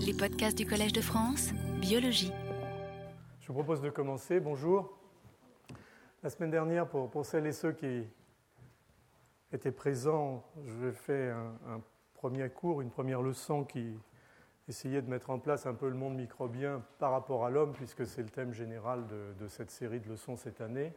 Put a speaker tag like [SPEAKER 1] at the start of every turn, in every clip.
[SPEAKER 1] Les podcasts du Collège de France, Biologie.
[SPEAKER 2] Je vous propose de commencer. Bonjour. La semaine dernière, pour celles et ceux qui étaient présents, je fait un premier cours, une première leçon qui essayait de mettre en place un peu le monde microbien par rapport à l'homme, puisque c'est le thème général de cette série de leçons cette année.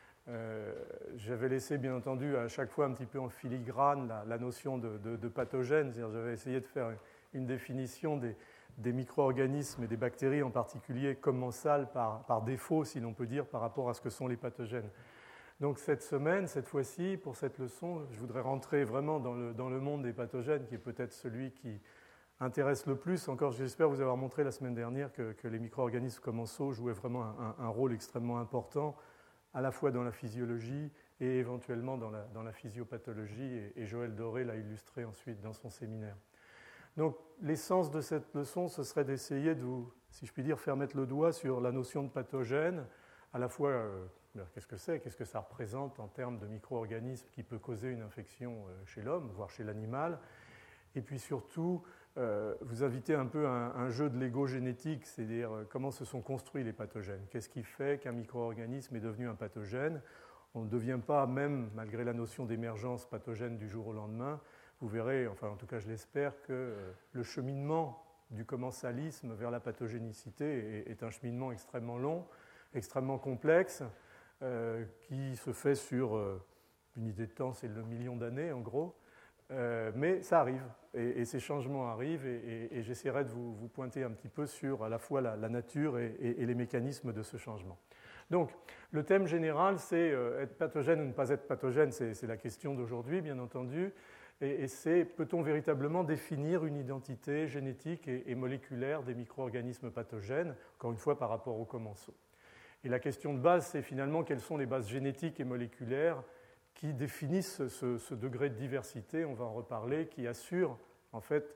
[SPEAKER 2] J'avais laissé, bien entendu, à chaque fois un petit peu en filigrane la notion de pathogène. C'est-à-dire, j'avais essayé de faire une définition des micro-organismes et des bactéries en particulier commensales par défaut, si l'on peut dire, par rapport à ce que sont les pathogènes. Donc cette semaine, cette fois-ci, pour cette leçon, je voudrais rentrer vraiment dans le monde des pathogènes, qui est peut-être celui qui intéresse le plus. Encore, j'espère vous avoir montré la semaine dernière que les micro-organismes commensaux jouaient vraiment un rôle extrêmement important, à la fois dans la physiologie et éventuellement dans la physiopathologie, et Joël Doré l'a illustré ensuite dans son séminaire. Donc l'essence de cette leçon, ce serait d'essayer de vous, si je puis dire, faire mettre le doigt sur la notion de pathogène, à la fois qu'est-ce que c'est, qu'est-ce que ça représente en termes de micro-organismes qui peut causer une infection chez l'homme, voire chez l'animal, et puis surtout vous inviter un peu à un jeu de Lego génétique, c'est-à-dire comment se sont construits les pathogènes. Qu'est-ce qui fait qu'un micro-organisme est devenu un pathogène? On ne devient pas, même malgré la notion d'émergence pathogène du jour au lendemain. Vous verrez, enfin en tout cas je l'espère, que le cheminement du commensalisme vers la pathogénicité est un cheminement extrêmement long, extrêmement complexe, qui se fait sur une idée de temps, c'est le million d'années en gros. Mais ça arrive, et ces changements arrivent, et j'essaierai de vous pointer un petit peu sur à la fois la nature et les mécanismes de ce changement. Donc, le thème général, c'est être pathogène ou ne pas être pathogène, c'est la question d'aujourd'hui, bien entendu, et c'est peut-on véritablement définir une identité génétique et moléculaire des micro-organismes pathogènes, encore une fois par rapport aux commensaux. Et la question de base, c'est finalement quelles sont les bases génétiques et moléculaires qui définissent ce degré de diversité, on va en reparler, qui assure en fait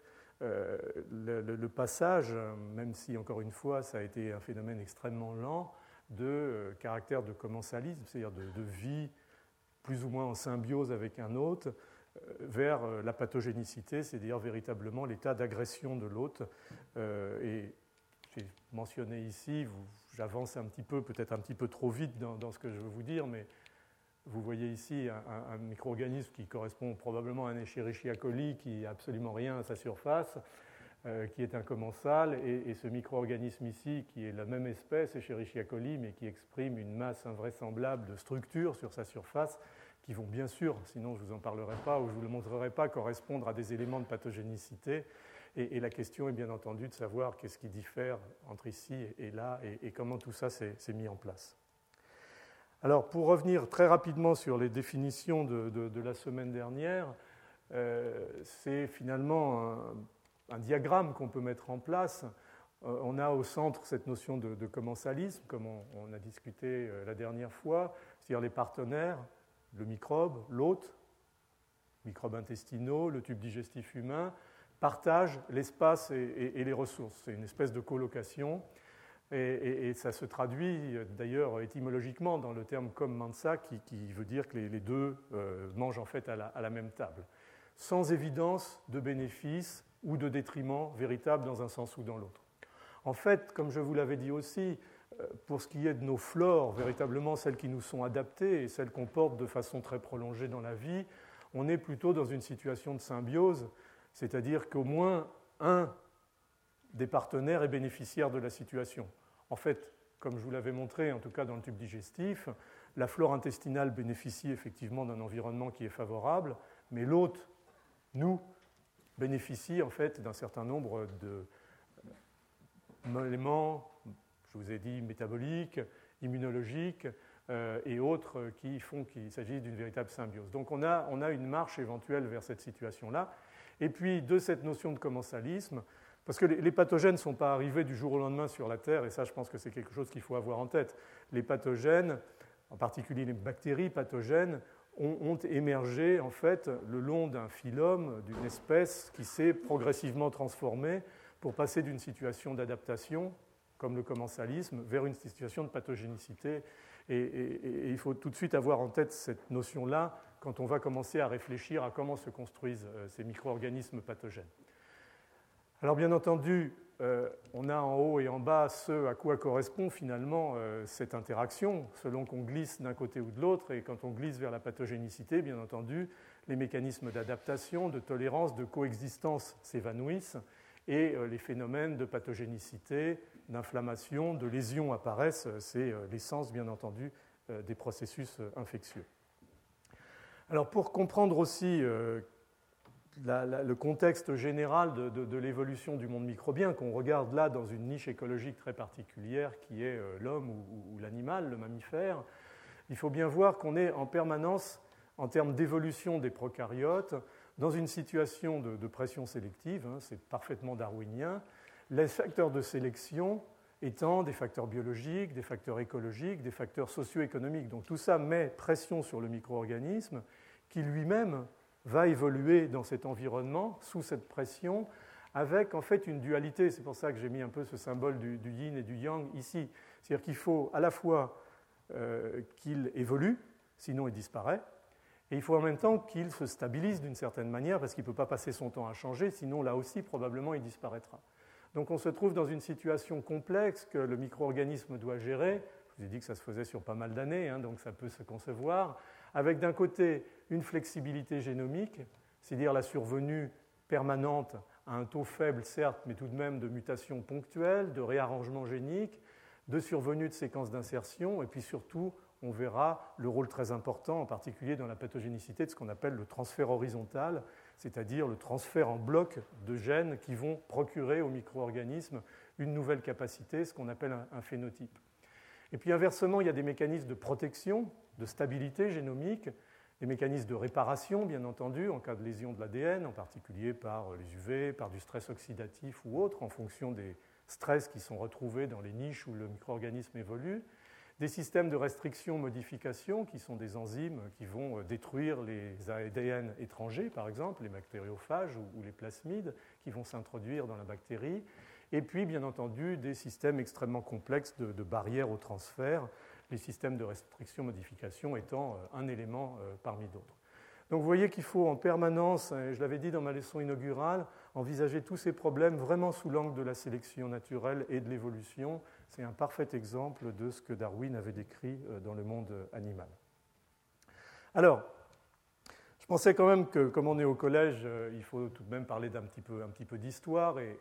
[SPEAKER 2] le passage, même si encore une fois ça a été un phénomène extrêmement lent, de caractère de commensalisme, c'est-à-dire de vie plus ou moins en symbiose avec un hôte, vers la pathogénicité, c'est-à-dire véritablement l'état d'agression de l'hôte. Et j'ai mentionné ici, j'avance un petit peu, peut-être un petit peu trop vite dans ce que je veux vous dire, mais vous voyez ici un micro-organisme qui correspond probablement à un Escherichia coli qui n'a absolument rien à sa surface, qui est un commensal, et ce micro-organisme ici, qui est la même espèce, Escherichia coli, mais qui exprime une masse invraisemblable de structures sur sa surface, qui vont bien sûr, sinon je ne vous en parlerai pas ou je ne vous le montrerai pas, correspondre à des éléments de pathogénicité. Et la question est bien entendu de savoir qu'est-ce qui diffère entre ici et là, et comment tout ça s'est mis en place. Alors, pour revenir très rapidement sur les définitions de la semaine dernière, c'est finalement un diagramme qu'on peut mettre en place. On a au centre cette notion de commensalisme, comme on a discuté la dernière fois, c'est-à-dire les partenaires, le microbe, l'hôte, microbes intestinaux, le tube digestif humain, partagent l'espace et les ressources. C'est une espèce de colocation. Et ça se traduit d'ailleurs étymologiquement dans le terme commensa, qui veut dire que les deux mangent en fait à la même table, sans évidence de bénéfice ou de détriment véritable dans un sens ou dans l'autre. En fait, comme je vous l'avais dit aussi, pour ce qui est de nos flores, véritablement celles qui nous sont adaptées et celles qu'on porte de façon très prolongée dans la vie, on est plutôt dans une situation de symbiose, c'est-à-dire qu'au moins un des partenaires est bénéficiaire de la situation. En fait, comme je vous l'avais montré, en tout cas dans le tube digestif, la flore intestinale bénéficie effectivement d'un environnement qui est favorable, mais l'hôte, nous, bénéficie en fait d'un certain nombre d'éléments, je vous ai dit métaboliques, immunologiques et autres qui font qu'il s'agit d'une véritable symbiose. Donc on a une marche éventuelle vers cette situation-là. Et puis de cette notion de commensalisme, parce que les pathogènes ne sont pas arrivés du jour au lendemain sur la Terre, et ça je pense que c'est quelque chose qu'il faut avoir en tête. Les pathogènes, en particulier les bactéries pathogènes, ont émergé en fait le long d'un phylum, d'une espèce qui s'est progressivement transformée pour passer d'une situation d'adaptation, comme le commensalisme, vers une situation de pathogénicité. Et il faut tout de suite avoir en tête cette notion-là quand on va commencer à réfléchir à comment se construisent ces micro-organismes pathogènes. Alors bien entendu, on a en haut et en bas ce à quoi correspond finalement cette interaction, selon qu'on glisse d'un côté ou de l'autre, et quand on glisse vers la pathogénicité, bien entendu, les mécanismes d'adaptation, de tolérance, de coexistence s'évanouissent, et les phénomènes de pathogénicité, d'inflammation, de lésions apparaissent. C'est l'essence, bien entendu, des processus infectieux. Alors, pour comprendre aussi le contexte général de l'évolution du monde microbien, qu'on regarde là dans une niche écologique très particulière qui est l'homme ou l'animal, le mammifère, il faut bien voir qu'on est en permanence, en termes d'évolution des prokaryotes, dans une situation de pression sélective, c'est parfaitement darwinien, les facteurs de sélection étant des facteurs biologiques, des facteurs écologiques, des facteurs socio-économiques. Donc tout ça met pression sur le micro-organisme qui lui-même va évoluer dans cet environnement, sous cette pression, avec en fait une dualité. C'est pour ça que j'ai mis un peu ce symbole du yin et du yang ici. C'est-à-dire qu'il faut à la fois qu'il évolue, sinon il disparaît, et il faut en même temps qu'il se stabilise d'une certaine manière, parce qu'il ne peut pas passer son temps à changer, sinon là aussi probablement il disparaîtra. Donc on se trouve dans une situation complexe que le micro-organisme doit gérer. Je vous ai dit que ça se faisait sur pas mal d'années, donc ça peut se concevoir, avec d'un côté une flexibilité génomique, c'est-à-dire la survenue permanente à un taux faible, certes, mais tout de même de mutations ponctuelles, de réarrangements géniques, de survenue de séquences d'insertion, et puis surtout, on verra le rôle très important, en particulier dans la pathogénicité, de ce qu'on appelle le transfert horizontal, c'est-à-dire le transfert en bloc de gènes qui vont procurer au micro-organisme une nouvelle capacité, ce qu'on appelle un phénotype. Et puis inversement, il y a des mécanismes de protection, de stabilité génomique, des mécanismes de réparation, bien entendu, en cas de lésion de l'ADN, en particulier par les UV, par du stress oxydatif ou autre, en fonction des stress qui sont retrouvés dans les niches où le micro-organisme évolue. Des systèmes de restriction-modification, qui sont des enzymes qui vont détruire les ADN étrangers, par exemple, les bactériophages ou les plasmides, qui vont s'introduire dans la bactérie. Et puis, bien entendu, des systèmes extrêmement complexes de barrières au transfert, les systèmes de restriction-modification étant un élément parmi d'autres. Donc vous voyez qu'il faut en permanence, je l'avais dit dans ma leçon inaugurale, envisager tous ces problèmes vraiment sous l'angle de la sélection naturelle et de l'évolution. C'est un parfait exemple de ce que Darwin avait décrit dans le monde animal. Alors, je pensais quand même que, comme on est au collège, il faut tout de même parler un petit peu d'histoire et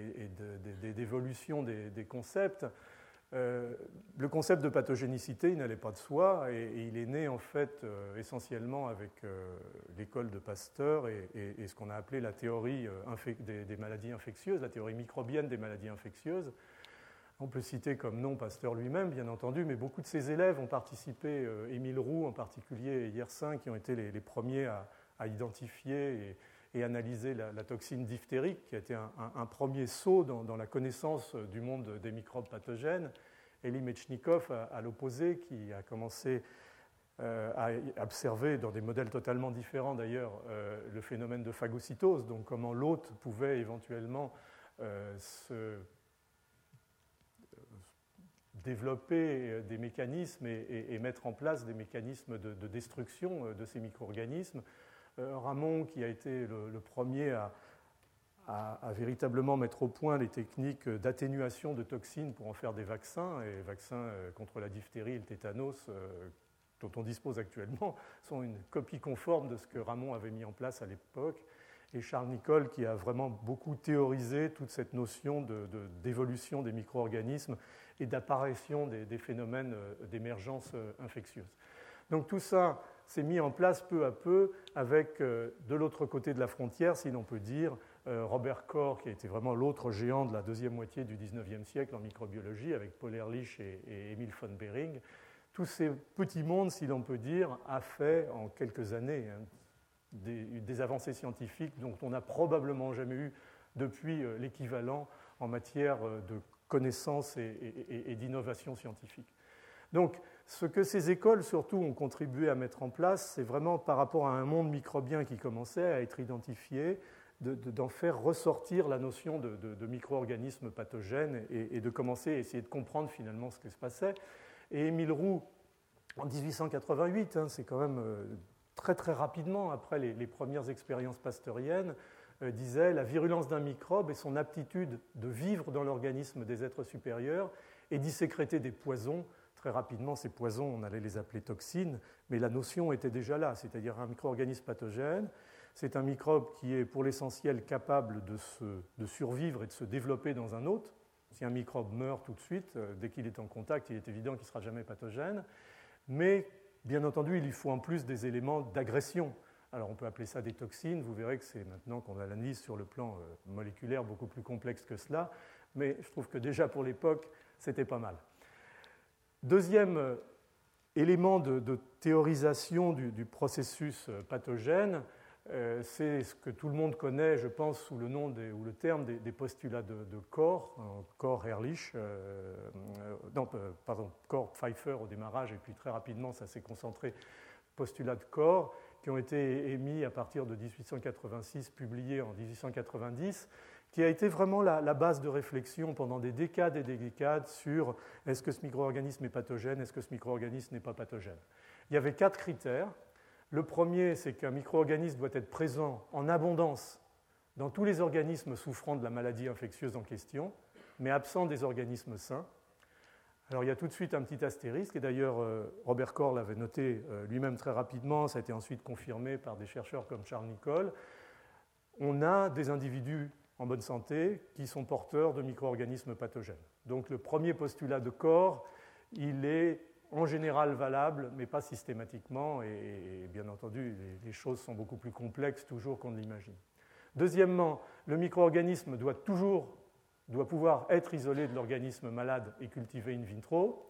[SPEAKER 2] d'évolution des concepts. Le concept de pathogénicité, il n'allait pas de soi, et il est né en fait essentiellement avec l'école de Pasteur et ce qu'on a appelé la théorie des maladies infectieuses, la théorie microbienne des maladies infectieuses. On peut citer comme nom Pasteur lui-même, bien entendu, mais beaucoup de ses élèves ont participé, Émile Roux en particulier et Yersin, qui ont été les premiers à identifier et analyser la toxine diphtérique, qui a été un premier saut dans la connaissance du monde des microbes pathogènes. Elie Metchnikoff, à l'opposé, qui a commencé à observer dans des modèles totalement différents d'ailleurs le phénomène de phagocytose, donc comment l'hôte pouvait éventuellement se développer des mécanismes et mettre en place des mécanismes de destruction de ces micro-organismes. Ramon, qui a été le premier à véritablement mettre au point les techniques d'atténuation de toxines pour en faire des vaccins, et les vaccins contre la diphtérie et le tétanos dont on dispose actuellement sont une copie conforme de ce que Ramon avait mis en place à l'époque, et Charles Nicholl qui a vraiment beaucoup théorisé toute cette notion d'évolution des micro-organismes et d'apparition des phénomènes d'émergence infectieuse. Donc tout ça s'est mis en place peu à peu avec, de l'autre côté de la frontière, si l'on peut dire, Robert Koch, qui a été vraiment l'autre géant de la deuxième moitié du XIXe siècle en microbiologie, avec Paul Ehrlich et Emil von Behring. Tous ces petits mondes, si l'on peut dire, a fait en quelques années des avancées scientifiques dont on n'a probablement jamais eu depuis l'équivalent en matière de connaissances et d'innovation scientifique. Donc, ce que ces écoles, surtout, ont contribué à mettre en place, c'est vraiment par rapport à un monde microbien qui commençait à être identifié, d'en faire ressortir la notion de micro-organismes pathogènes et de commencer à essayer de comprendre finalement ce qui se passait. Et Émile Roux, en 1888, c'est quand même très très rapidement après les premières expériences pasteuriennes, disait « La virulence d'un microbe est son aptitude de vivre dans l'organisme des êtres supérieurs et d'y sécréter des poisons. » Très rapidement, ces poisons, on allait les appeler toxines, mais la notion était déjà là, c'est-à-dire un micro-organisme pathogène. C'est un microbe qui est pour l'essentiel capable de survivre et de se développer dans un hôte. Si un microbe meurt tout de suite, dès qu'il est en contact, il est évident qu'il ne sera jamais pathogène. Mais bien entendu, il lui faut en plus des éléments d'agression. Alors on peut appeler ça des toxines, vous verrez que c'est maintenant qu'on l'analyse sur le plan moléculaire beaucoup plus complexe que cela, mais je trouve que déjà pour l'époque, c'était pas mal. Deuxième élément de théorisation du processus pathogène, c'est ce que tout le monde connaît, je pense, sous le nom ou le terme des postulats de Corr, Corr-Ehrlich, Corr-Pfeiffer au démarrage, et puis très rapidement ça s'est concentré, postulats de Corr, qui ont été émis à partir de 1886, publiés en 1890, qui a été vraiment la base de réflexion pendant des décades et des décades sur est-ce que ce micro-organisme est pathogène, est-ce que ce micro-organisme n'est pas pathogène. Il y avait 4 critères. Le premier, c'est qu'un micro-organisme doit être présent en abondance dans tous les organismes souffrant de la maladie infectieuse en question, mais absent des organismes sains. Alors il y a tout de suite un petit astérisque, et d'ailleurs Robert Corr l'avait noté lui-même très rapidement, ça a été ensuite confirmé par des chercheurs comme Charles Nicholl. On a des individus en bonne santé qui sont porteurs de micro-organismes pathogènes. Donc le premier postulat de Corr, il est en général valable, mais pas systématiquement, et bien entendu, les choses sont beaucoup plus complexes toujours qu'on ne l'imagine. Deuxièmement, le micro-organisme doit pouvoir être isolé de l'organisme malade et cultivé in vitro.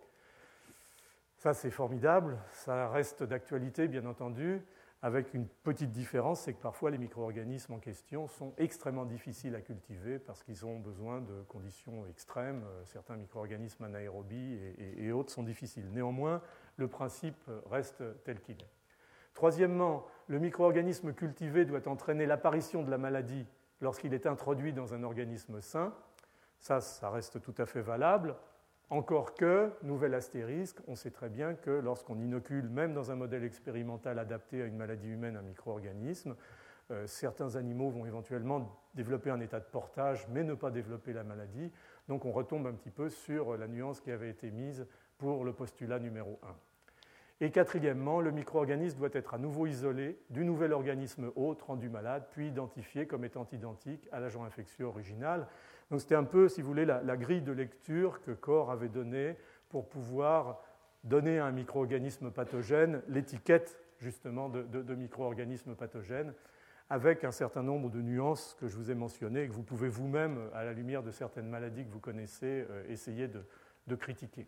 [SPEAKER 2] Ça, c'est formidable, ça reste d'actualité, bien entendu, avec une petite différence, c'est que parfois les micro-organismes en question sont extrêmement difficiles à cultiver parce qu'ils ont besoin de conditions extrêmes. Certains micro-organismes anaérobies et autres sont difficiles. Néanmoins, le principe reste tel qu'il est. Troisièmement, le micro-organisme cultivé doit entraîner l'apparition de la maladie lorsqu'il est introduit dans un organisme sain. Ça reste tout à fait valable. Encore que, nouvel astérisque, on sait très bien que lorsqu'on inocule, même dans un modèle expérimental adapté à une maladie humaine, un micro-organisme, certains animaux vont éventuellement développer un état de portage, mais ne pas développer la maladie. Donc on retombe un petit peu sur la nuance qui avait été mise pour le postulat numéro 1. Et quatrièmement, le micro-organisme doit être à nouveau isolé du nouvel organisme hôte rendu malade, puis identifié comme étant identique à l'agent infectieux original. Donc c'était un peu, si vous voulez, la grille de lecture que Corr avait donnée pour pouvoir donner à un micro-organisme pathogène l'étiquette justement de micro-organisme pathogène, avec un certain nombre de nuances que je vous ai mentionnées et que vous pouvez vous-même, à la lumière de certaines maladies que vous connaissez, essayer de critiquer.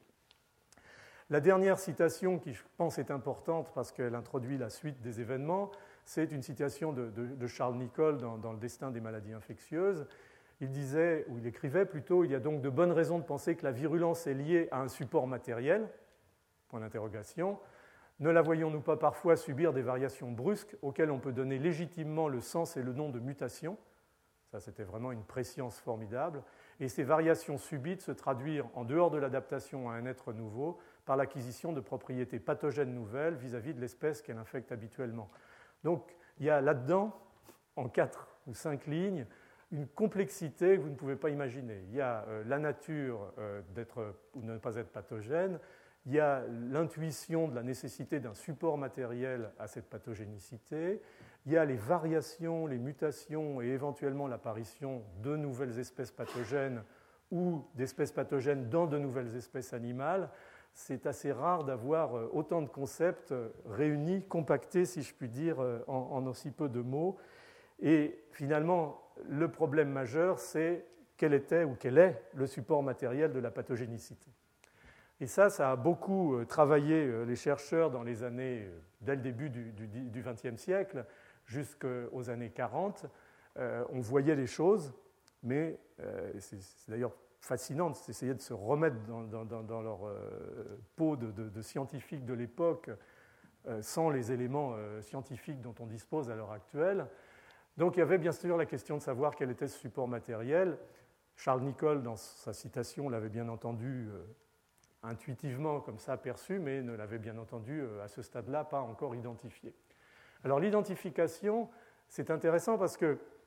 [SPEAKER 2] La dernière citation qui, je pense, est importante parce qu'elle introduit la suite des événements, c'est une citation de Charles Nicholl dans Le destin des maladies infectieuses. Il disait, ou il écrivait plutôt, il y a donc de bonnes raisons de penser que la virulence est liée à un support matériel, point d'interrogation. Ne la voyons-nous pas parfois subir des variations brusques auxquelles on peut donner légitimement le sens et le nom de mutation? Ça, c'était vraiment une préscience formidable. Et ces variations subites se traduire, en dehors de l'adaptation à un être nouveau, par l'acquisition de propriétés pathogènes nouvelles vis-à-vis de l'espèce qu'elle infecte habituellement. Donc, il y a là-dedans, en 4 ou 5 lignes, une complexité que vous ne pouvez pas imaginer. Il y a la nature d'être ou de ne pas être pathogène, il y a l'intuition de la nécessité d'un support matériel à cette pathogénicité, il y a les variations, les mutations et éventuellement l'apparition de nouvelles espèces pathogènes ou d'espèces pathogènes dans de nouvelles espèces animales. C'est assez rare d'avoir autant de concepts réunis, compactés, si je puis dire, en aussi peu de mots. Et finalement, le problème majeur, c'est quel était ou quel est le support matériel de la pathogénicité. Et ça a beaucoup travaillé les chercheurs dans les années, dès le début du XXe siècle, jusqu'aux années 40. On voyait les choses, mais c'est d'ailleurs fascinant d'essayer de se remettre dans leur peau de scientifiques de l'époque sans les éléments scientifiques dont on dispose à l'heure actuelle. Donc il y avait bien sûr la question de savoir quel était ce support matériel. Charles Nicholl, dans sa citation, l'avait bien entendu intuitivement comme ça perçu, mais ne l'avait bien entendu à ce stade-là pas encore identifié. Alors l'identification, c'est intéressant parce que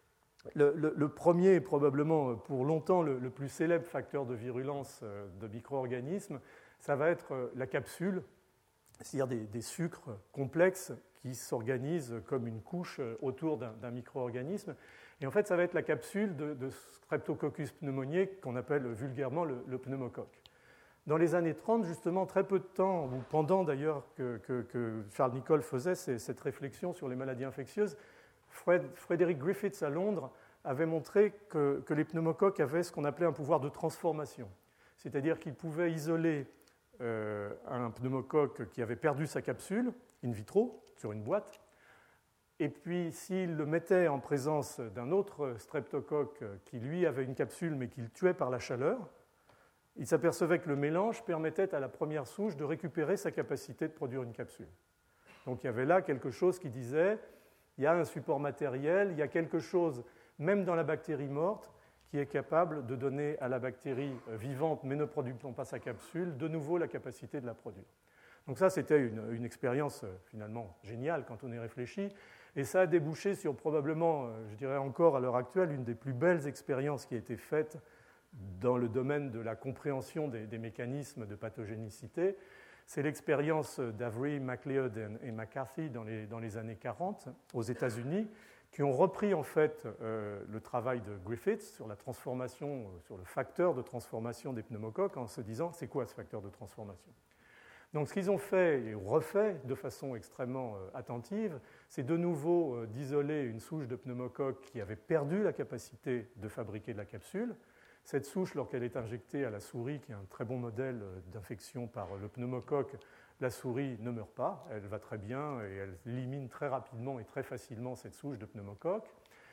[SPEAKER 2] Le premier est probablement pour longtemps le plus célèbre facteur de virulence de micro-organismes, ça va être la capsule, c'est-à-dire des sucres complexes qui s'organisent comme une couche autour d'un micro-organisme. Et en fait, ça va être la capsule de Streptococcus pneumoniae qu'on appelle vulgairement le pneumocoque. Dans les années 30, justement, très peu de temps, ou pendant d'ailleurs que Charles Nicholl faisait cette réflexion sur les maladies infectieuses, Frederick Griffiths à Londres avait montré que les pneumocoques avaient ce qu'on appelait un pouvoir de transformation. C'est-à-dire qu'ils pouvaient isoler un pneumocoque qui avait perdu sa capsule, in vitro, sur une boîte, et puis s'il le mettait en présence d'un autre streptocoque qui, lui, avait une capsule mais qu'il tuait par la chaleur, il s'apercevait que le mélange permettait à la première souche de récupérer sa capacité de produire une capsule. Donc il y avait là quelque chose qui disait, il y a un support matériel, il y a quelque chose, même dans la bactérie morte, qui est capable de donner à la bactérie vivante, mais ne produisant pas sa capsule, de nouveau la capacité de la produire. Donc ça, c'était une expérience finalement géniale quand on y réfléchit, et ça a débouché sur probablement, je dirais encore à l'heure actuelle, une des plus belles expériences qui a été faite dans le domaine de la compréhension des mécanismes de pathogénicité. C'est l'expérience d'Avery, MacLeod et McCarthy dans les années 40 aux États-Unis, qui ont repris en fait le travail de Griffiths sur la transformation, sur le facteur de transformation des pneumocoques, en se disant c'est quoi ce facteur de transformation? Donc ce qu'ils ont fait et refait de façon extrêmement attentive, c'est de nouveau d'isoler une souche de pneumocoque qui avait perdu la capacité de fabriquer de la capsule. Cette souche, lorsqu'elle est injectée à la souris, qui est un très bon modèle d'infection par le pneumocoque, la souris ne meurt pas, elle va très bien et elle élimine très rapidement et très facilement cette souche de pneumocoque.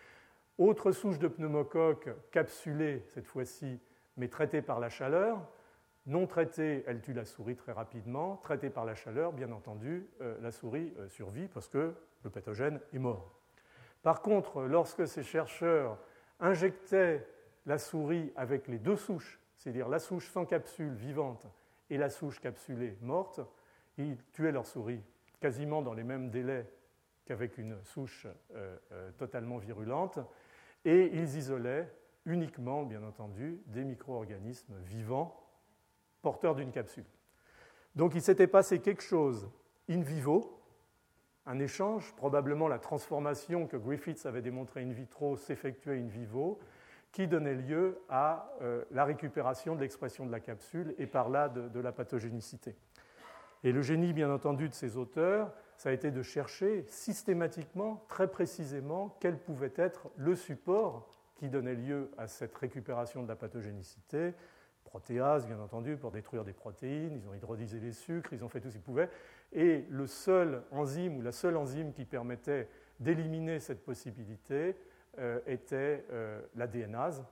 [SPEAKER 2] Autre souche de pneumocoque capsulée cette fois-ci, mais traitée par la chaleur. Non traitée, elle tue la souris très rapidement. Traitée par la chaleur, bien entendu, la souris survit parce que le pathogène est mort. Par contre, lorsque ces chercheurs injectaient la souris avec les deux souches, c'est-à-dire la souche sans capsule vivante et la souche capsulée morte, ils tuaient leur souris quasiment dans les mêmes délais qu'avec une souche totalement virulente, et ils isolaient uniquement, bien entendu, des micro-organismes vivants porteurs d'une capsule. Donc il s'était passé quelque chose in vivo, un échange, probablement la transformation que Griffiths avait démontré in vitro s'effectuait in vivo, qui donnait lieu à la récupération de l'expression de la capsule et par là de la pathogénicité. Et le génie, bien entendu, de ces auteurs, ça a été de chercher systématiquement, très précisément, quel pouvait être le support qui donnait lieu à cette récupération de la pathogénicité. Protéases, bien entendu, pour détruire des protéines, ils ont hydrolysé les sucres, ils ont fait tout ce qu'ils pouvaient. Et le seul enzyme ou la seule enzyme qui permettait d'éliminer cette possibilité était l'ADNase.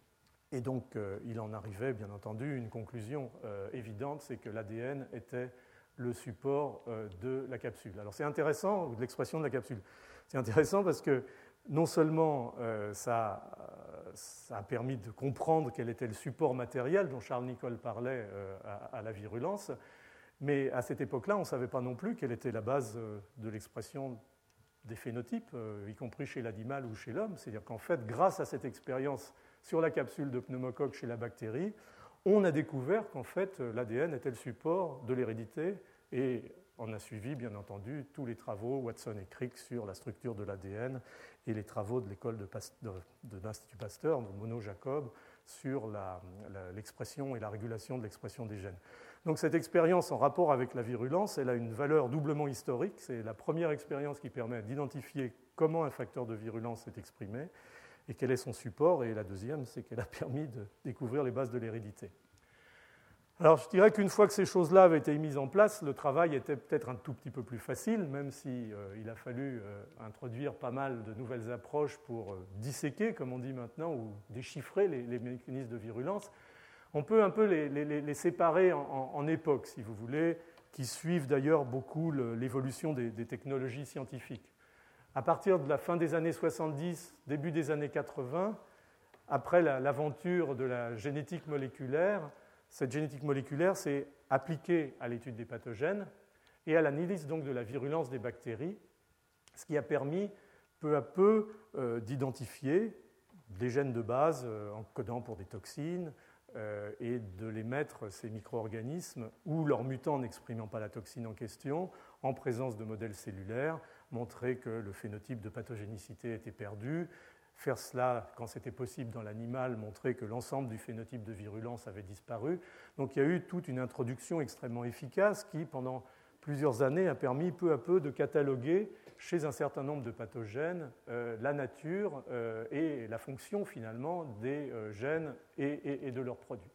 [SPEAKER 2] Et donc, il en arrivait, bien entendu, une conclusion évidente, c'est que l'ADN était le support de la capsule. Alors c'est intéressant, ou de l'expression de la capsule. C'est intéressant parce que non seulement ça a permis de comprendre quel était le support matériel dont Charles Nicholl parlait à la virulence, mais à cette époque-là, on ne savait pas non plus quelle était la base de l'expression des phénotypes, y compris chez l'animal ou chez l'homme. C'est-à-dire qu'en fait, grâce à cette expérience sur la capsule de pneumocoque chez la bactérie, on a découvert qu'en fait, l'ADN était le support de l'hérédité et on a suivi, bien entendu, tous les travaux Watson et Crick sur la structure de l'ADN et les travaux de l'école de l'Institut Pasteur, de Monod Jacob, sur l'expression et la régulation de l'expression des gènes. Donc cette expérience en rapport avec la virulence, elle a une valeur doublement historique. C'est la première expérience qui permet d'identifier comment un facteur de virulence est exprimé et quel est son support. Et la deuxième, c'est qu'elle a permis de découvrir les bases de l'hérédité. Alors je dirais qu'une fois que ces choses-là avaient été mises en place, le travail était peut-être un tout petit peu plus facile, même s'il a fallu introduire pas mal de nouvelles approches pour disséquer, comme on dit maintenant, ou déchiffrer les mécanismes de virulence. On peut un peu les séparer en époques, si vous voulez, qui suivent d'ailleurs beaucoup l'évolution des technologies scientifiques. À partir de la fin des années 70, début des années 80, après l'aventure de la génétique moléculaire, cette génétique moléculaire s'est appliquée à l'étude des pathogènes et à l'analyse donc de la virulence des bactéries, ce qui a permis peu à peu d'identifier des gènes de base encodant pour des toxines et de les mettre, ces micro-organismes, ou leurs mutants n'exprimant pas la toxine en question, en présence de modèles cellulaires, montrer que le phénotype de pathogénicité était perdu. Faire cela, quand c'était possible dans l'animal, montrer que l'ensemble du phénotype de virulence avait disparu. Donc il y a eu toute une introduction extrêmement efficace qui, pendant plusieurs années, a permis peu à peu de cataloguer chez un certain nombre de pathogènes la nature et la fonction finalement des gènes et de leurs produits.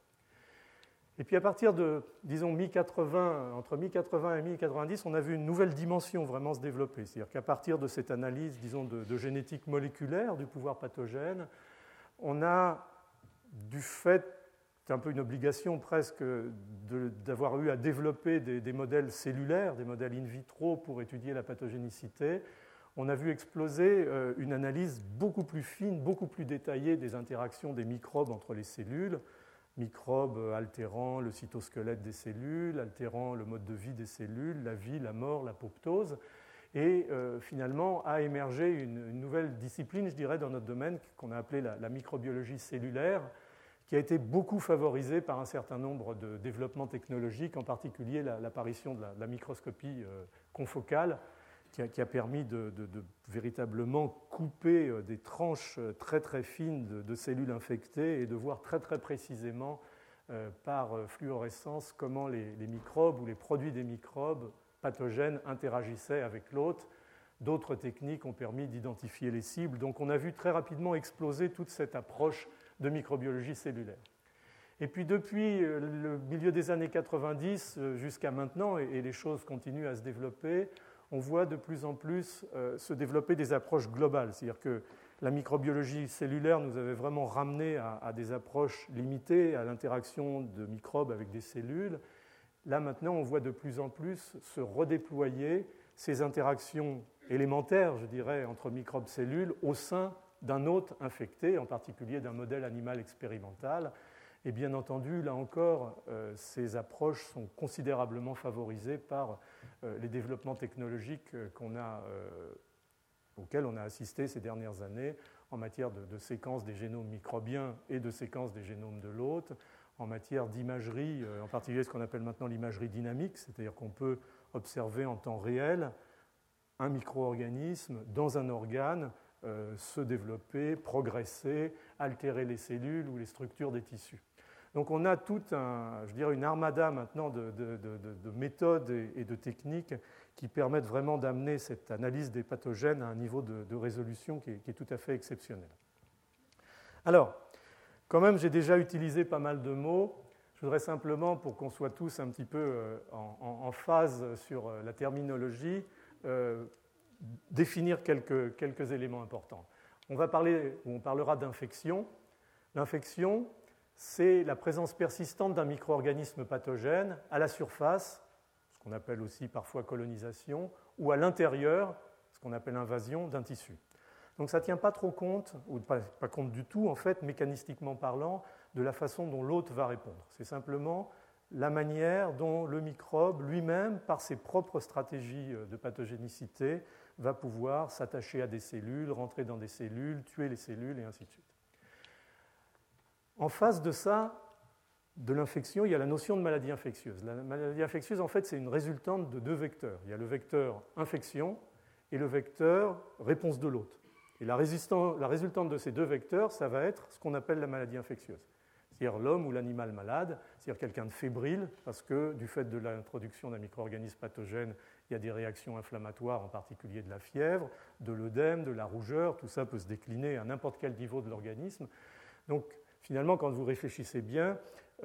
[SPEAKER 2] Et puis à partir de, disons, entre mi-80 et mi-90, on a vu une nouvelle dimension vraiment se développer. C'est-à-dire qu'à partir de cette analyse, disons, de génétique moléculaire du pouvoir pathogène, on a, du fait, c'est un peu une obligation presque, d'avoir eu à développer des modèles cellulaires, des modèles in vitro pour étudier la pathogénicité, on a vu exploser une analyse beaucoup plus fine, beaucoup plus détaillée des interactions des microbes entre les cellules, microbes altérant le cytosquelette des cellules, altérant le mode de vie des cellules, la vie, la mort, l'apoptose. Et finalement a émergé une nouvelle discipline, je dirais, dans notre domaine, qu'on a appelée la microbiologie cellulaire, qui a été beaucoup favorisée par un certain nombre de développements technologiques, en particulier l'apparition de la microscopie confocale, qui a permis de véritablement couper des tranches très très fines de cellules infectées et de voir très très précisément par fluorescence comment les microbes ou les produits des microbes pathogènes interagissaient avec l'hôte. D'autres techniques ont permis d'identifier les cibles. Donc on a vu très rapidement exploser toute cette approche de microbiologie cellulaire. Et puis depuis le milieu des années 90 jusqu'à maintenant, et les choses continuent à se développer, on voit de plus en plus se développer des approches globales. C'est-à-dire que la microbiologie cellulaire nous avait vraiment ramené à des approches limitées, à l'interaction de microbes avec des cellules. Là, maintenant, on voit de plus en plus se redéployer ces interactions élémentaires, je dirais, entre microbes et cellules au sein d'un hôte infecté, en particulier d'un modèle animal expérimental. Et bien entendu, là encore, ces approches sont considérablement favorisées par les développements technologiques auxquels on a assisté ces dernières années en matière de séquence des génomes microbiens et de séquence des génomes de l'hôte, en matière d'imagerie, en particulier ce qu'on appelle maintenant l'imagerie dynamique, c'est-à-dire qu'on peut observer en temps réel un micro-organisme dans un organe se développer, progresser, altérer les cellules ou les structures des tissus. Donc on a toute une armada maintenant de méthodes et de techniques qui permettent vraiment d'amener cette analyse des pathogènes à un niveau de résolution qui est tout à fait exceptionnel. Alors, quand même, j'ai déjà utilisé pas mal de mots. Je voudrais simplement, pour qu'on soit tous un petit peu en phase sur la terminologie, définir quelques éléments importants. On parlera d'infection. L'infection, c'est la présence persistante d'un micro-organisme pathogène à la surface, ce qu'on appelle aussi parfois colonisation, ou à l'intérieur, ce qu'on appelle invasion d'un tissu. Donc ça ne tient pas trop compte, ou pas compte du tout, en fait, mécanistiquement parlant, de la façon dont l'hôte va répondre. C'est simplement la manière dont le microbe lui-même, par ses propres stratégies de pathogénicité, va pouvoir s'attacher à des cellules, rentrer dans des cellules, tuer les cellules, et ainsi de suite. En face de ça, de l'infection, il y a la notion de maladie infectieuse. La maladie infectieuse, en fait, c'est une résultante de deux vecteurs. Il y a le vecteur infection et le vecteur réponse de l'hôte. Et la résultante de ces deux vecteurs, ça va être ce qu'on appelle la maladie infectieuse. C'est-à-dire l'homme ou l'animal malade, c'est-à-dire quelqu'un de fébrile, parce que du fait de l'introduction d'un micro-organisme pathogène, il y a des réactions inflammatoires, en particulier de la fièvre, de l'œdème, de la rougeur, tout ça peut se décliner à n'importe quel niveau de l'organisme. Donc finalement, quand vous réfléchissez bien,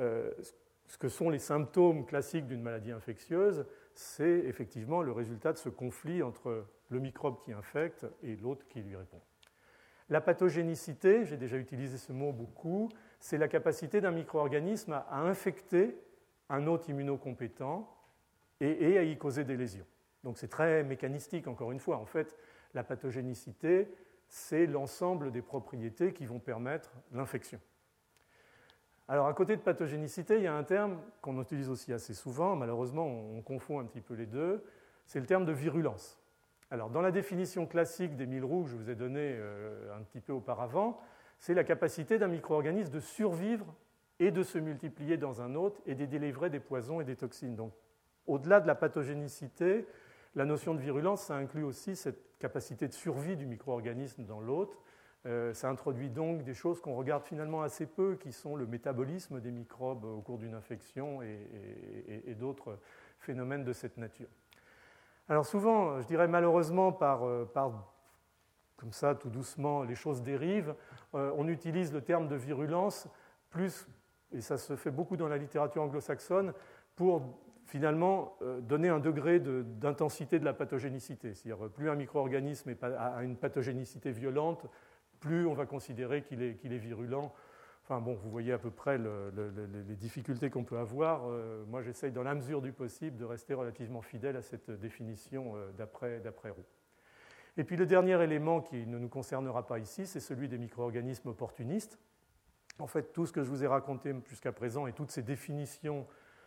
[SPEAKER 2] ce que sont les symptômes classiques d'une maladie infectieuse, c'est effectivement le résultat de ce conflit entre le microbe qui infecte et l'hôte qui lui répond. La pathogénicité, j'ai déjà utilisé ce mot beaucoup, c'est la capacité d'un micro-organisme à infecter un hôte immunocompétent et à y causer des lésions. Donc c'est très mécanistique, encore une fois. En fait, la pathogénicité, c'est l'ensemble des propriétés qui vont permettre l'infection. Alors, à côté de pathogénicité, il y a un terme qu'on utilise aussi assez souvent, malheureusement on confond un petit peu les deux, c'est le terme de virulence. Alors, dans la définition classique d'Émile Roux que je vous ai donnée un petit peu auparavant, c'est la capacité d'un micro-organisme de survivre et de se multiplier dans un autre et de délivrer des poisons et des toxines. Donc, au-delà de la pathogénicité, la notion de virulence, ça inclut aussi cette capacité de survie du micro-organisme dans l'autre. Ça introduit donc des choses qu'on regarde finalement assez peu, qui sont le métabolisme des microbes au cours d'une infection et d'autres phénomènes de cette nature. Alors souvent, je dirais malheureusement, comme ça, tout doucement, les choses dérivent. On utilise le terme de virulence plus, et ça se fait beaucoup dans la littérature anglo-saxonne, pour finalement donner un degré d'intensité de la pathogénicité. C'est-à-dire, plus un micro-organisme a une pathogénicité violente, plus on va considérer qu'il est virulent. Enfin bon, vous voyez à peu près les difficultés qu'on peut avoir. Moi, j'essaye dans la mesure du possible de rester relativement fidèle à cette définition d'après Roux. Et puis le dernier élément qui ne nous concernera pas ici, c'est celui des micro-organismes opportunistes. En fait, tout ce que je vous ai raconté jusqu'à présent et toutes ces définitions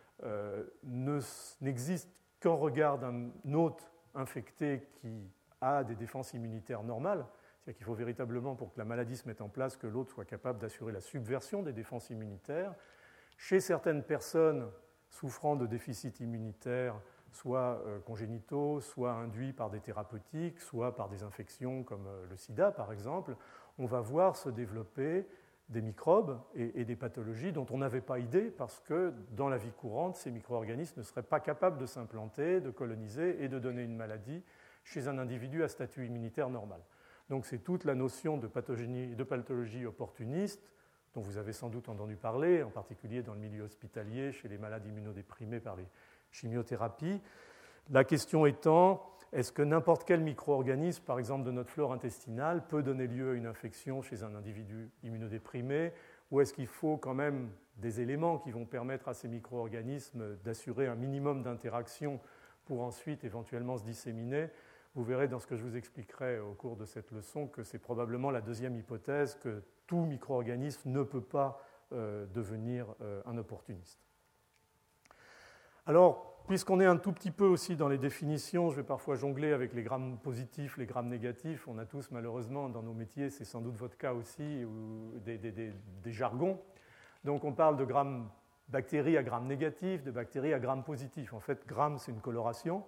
[SPEAKER 2] n'existent qu'en regard d'un hôte infecté qui a des défenses immunitaires normales. C'est-à-dire qu'il faut véritablement, pour que la maladie se mette en place, que l'hôte soit capable d'assurer la subversion des défenses immunitaires. Chez certaines personnes souffrant de déficits immunitaires, soit congénitaux, soit induits par des thérapeutiques, soit par des infections comme le sida par exemple, on va voir se développer des microbes et des pathologies dont on n'avait pas idée parce que dans la vie courante, ces micro-organismes ne seraient pas capables de s'implanter, de coloniser et de donner une maladie chez un individu à statut immunitaire normal. Donc c'est toute la notion de pathologie opportuniste dont vous avez sans doute entendu parler, en particulier dans le milieu hospitalier, chez les malades immunodéprimés par les chimiothérapies. La question étant, est-ce que n'importe quel micro-organisme, par exemple de notre flore intestinale, peut donner lieu à une infection chez un individu immunodéprimé, ou est-ce qu'il faut quand même des éléments qui vont permettre à ces micro-organismes d'assurer un minimum d'interaction pour ensuite éventuellement se disséminer? Vous verrez dans ce que je vous expliquerai au cours de cette leçon que c'est probablement la deuxième hypothèse, que tout micro-organisme ne peut pas devenir un opportuniste. Alors, puisqu'on est un tout petit peu aussi dans les définitions, je vais parfois jongler avec les grammes positifs, les grammes négatifs. On a tous malheureusement dans nos métiers, c'est sans doute votre cas aussi, des jargons. Donc on parle de grammes bactéries à grammes négatifs, de bactéries à grammes positifs. En fait, gramme, c'est une coloration.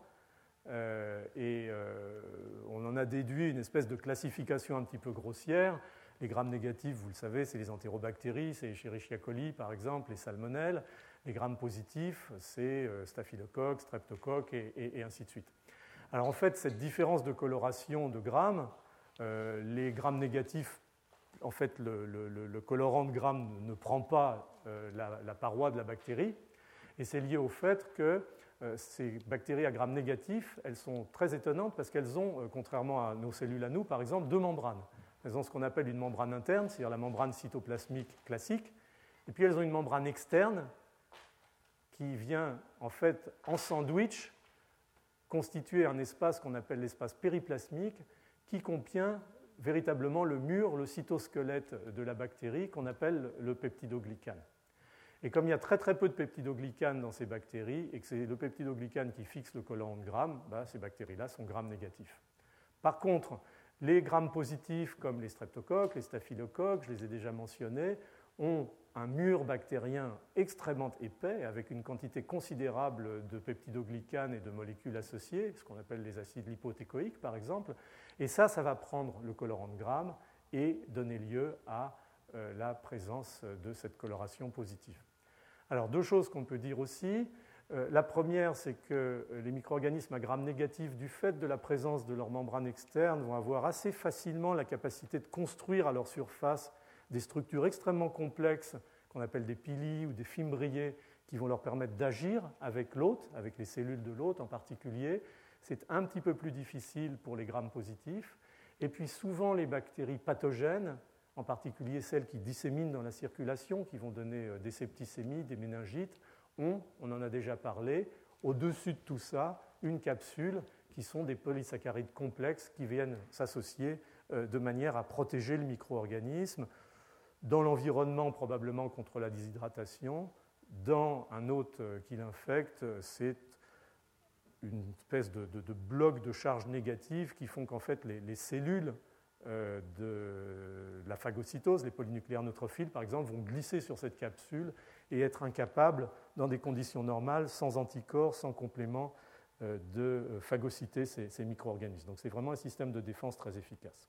[SPEAKER 2] On en a déduit une espèce de classification un petit peu grossière. Les grammes négatifs, vous le savez, c'est les entérobactéries, c'est les Escherichia coli par exemple, les salmonelles. Les grammes positifs, c'est staphylocoque, streptocoque et ainsi de suite. Alors en fait, cette différence de coloration de grammes, les grammes négatifs, en fait, le colorant de gramme ne prend pas la paroi de la bactérie, et c'est lié au fait que ces bactéries à grammes négatifs, elles sont très étonnantes parce qu'elles ont, contrairement à nos cellules à nous, par exemple, deux membranes. Elles ont ce qu'on appelle une membrane interne, c'est-à-dire la membrane cytoplasmique classique, et puis elles ont une membrane externe qui vient en fait en sandwich constituer un espace qu'on appelle l'espace périplasmique qui contient véritablement le mur, le cytosquelette de la bactérie qu'on appelle le peptidoglycane. Et comme il y a très très peu de peptidoglycane dans ces bactéries et que c'est le peptidoglycane qui fixe le colorant de gramme, ces bactéries-là sont grammes négatifs. Par contre, les grammes positifs comme les streptocoques, les staphylocoques, je les ai déjà mentionnés, ont un mur bactérien extrêmement épais avec une quantité considérable de peptidoglycane et de molécules associées, ce qu'on appelle les acides lipothécoïques par exemple, et ça va prendre le colorant de gramme et donner lieu à la présence de cette coloration positive. Alors deux choses qu'on peut dire aussi. La première, c'est que les micro-organismes à grammes négatifs, du fait de la présence de leur membrane externe, vont avoir assez facilement la capacité de construire à leur surface des structures extrêmement complexes qu'on appelle des pili ou des fimbriers qui vont leur permettre d'agir avec l'hôte, avec les cellules de l'hôte en particulier. C'est un petit peu plus difficile pour les grammes positifs. Et puis souvent les bactéries pathogènes, en particulier celles qui disséminent dans la circulation, qui vont donner des septicémies, des méningites, on en a déjà parlé, au-dessus de tout ça, une capsule qui sont des polysaccharides complexes qui viennent s'associer de manière à protéger le micro-organisme dans l'environnement probablement contre la déshydratation, dans un hôte qui l'infecte, c'est une espèce de bloc de charge négative qui font qu'en fait les cellules de la phagocytose, les polynucléaires neutrophiles par exemple, vont glisser sur cette capsule et être incapables, dans des conditions normales, sans anticorps, sans complément, de phagocyter ces micro-organismes. Donc c'est vraiment un système de défense très efficace.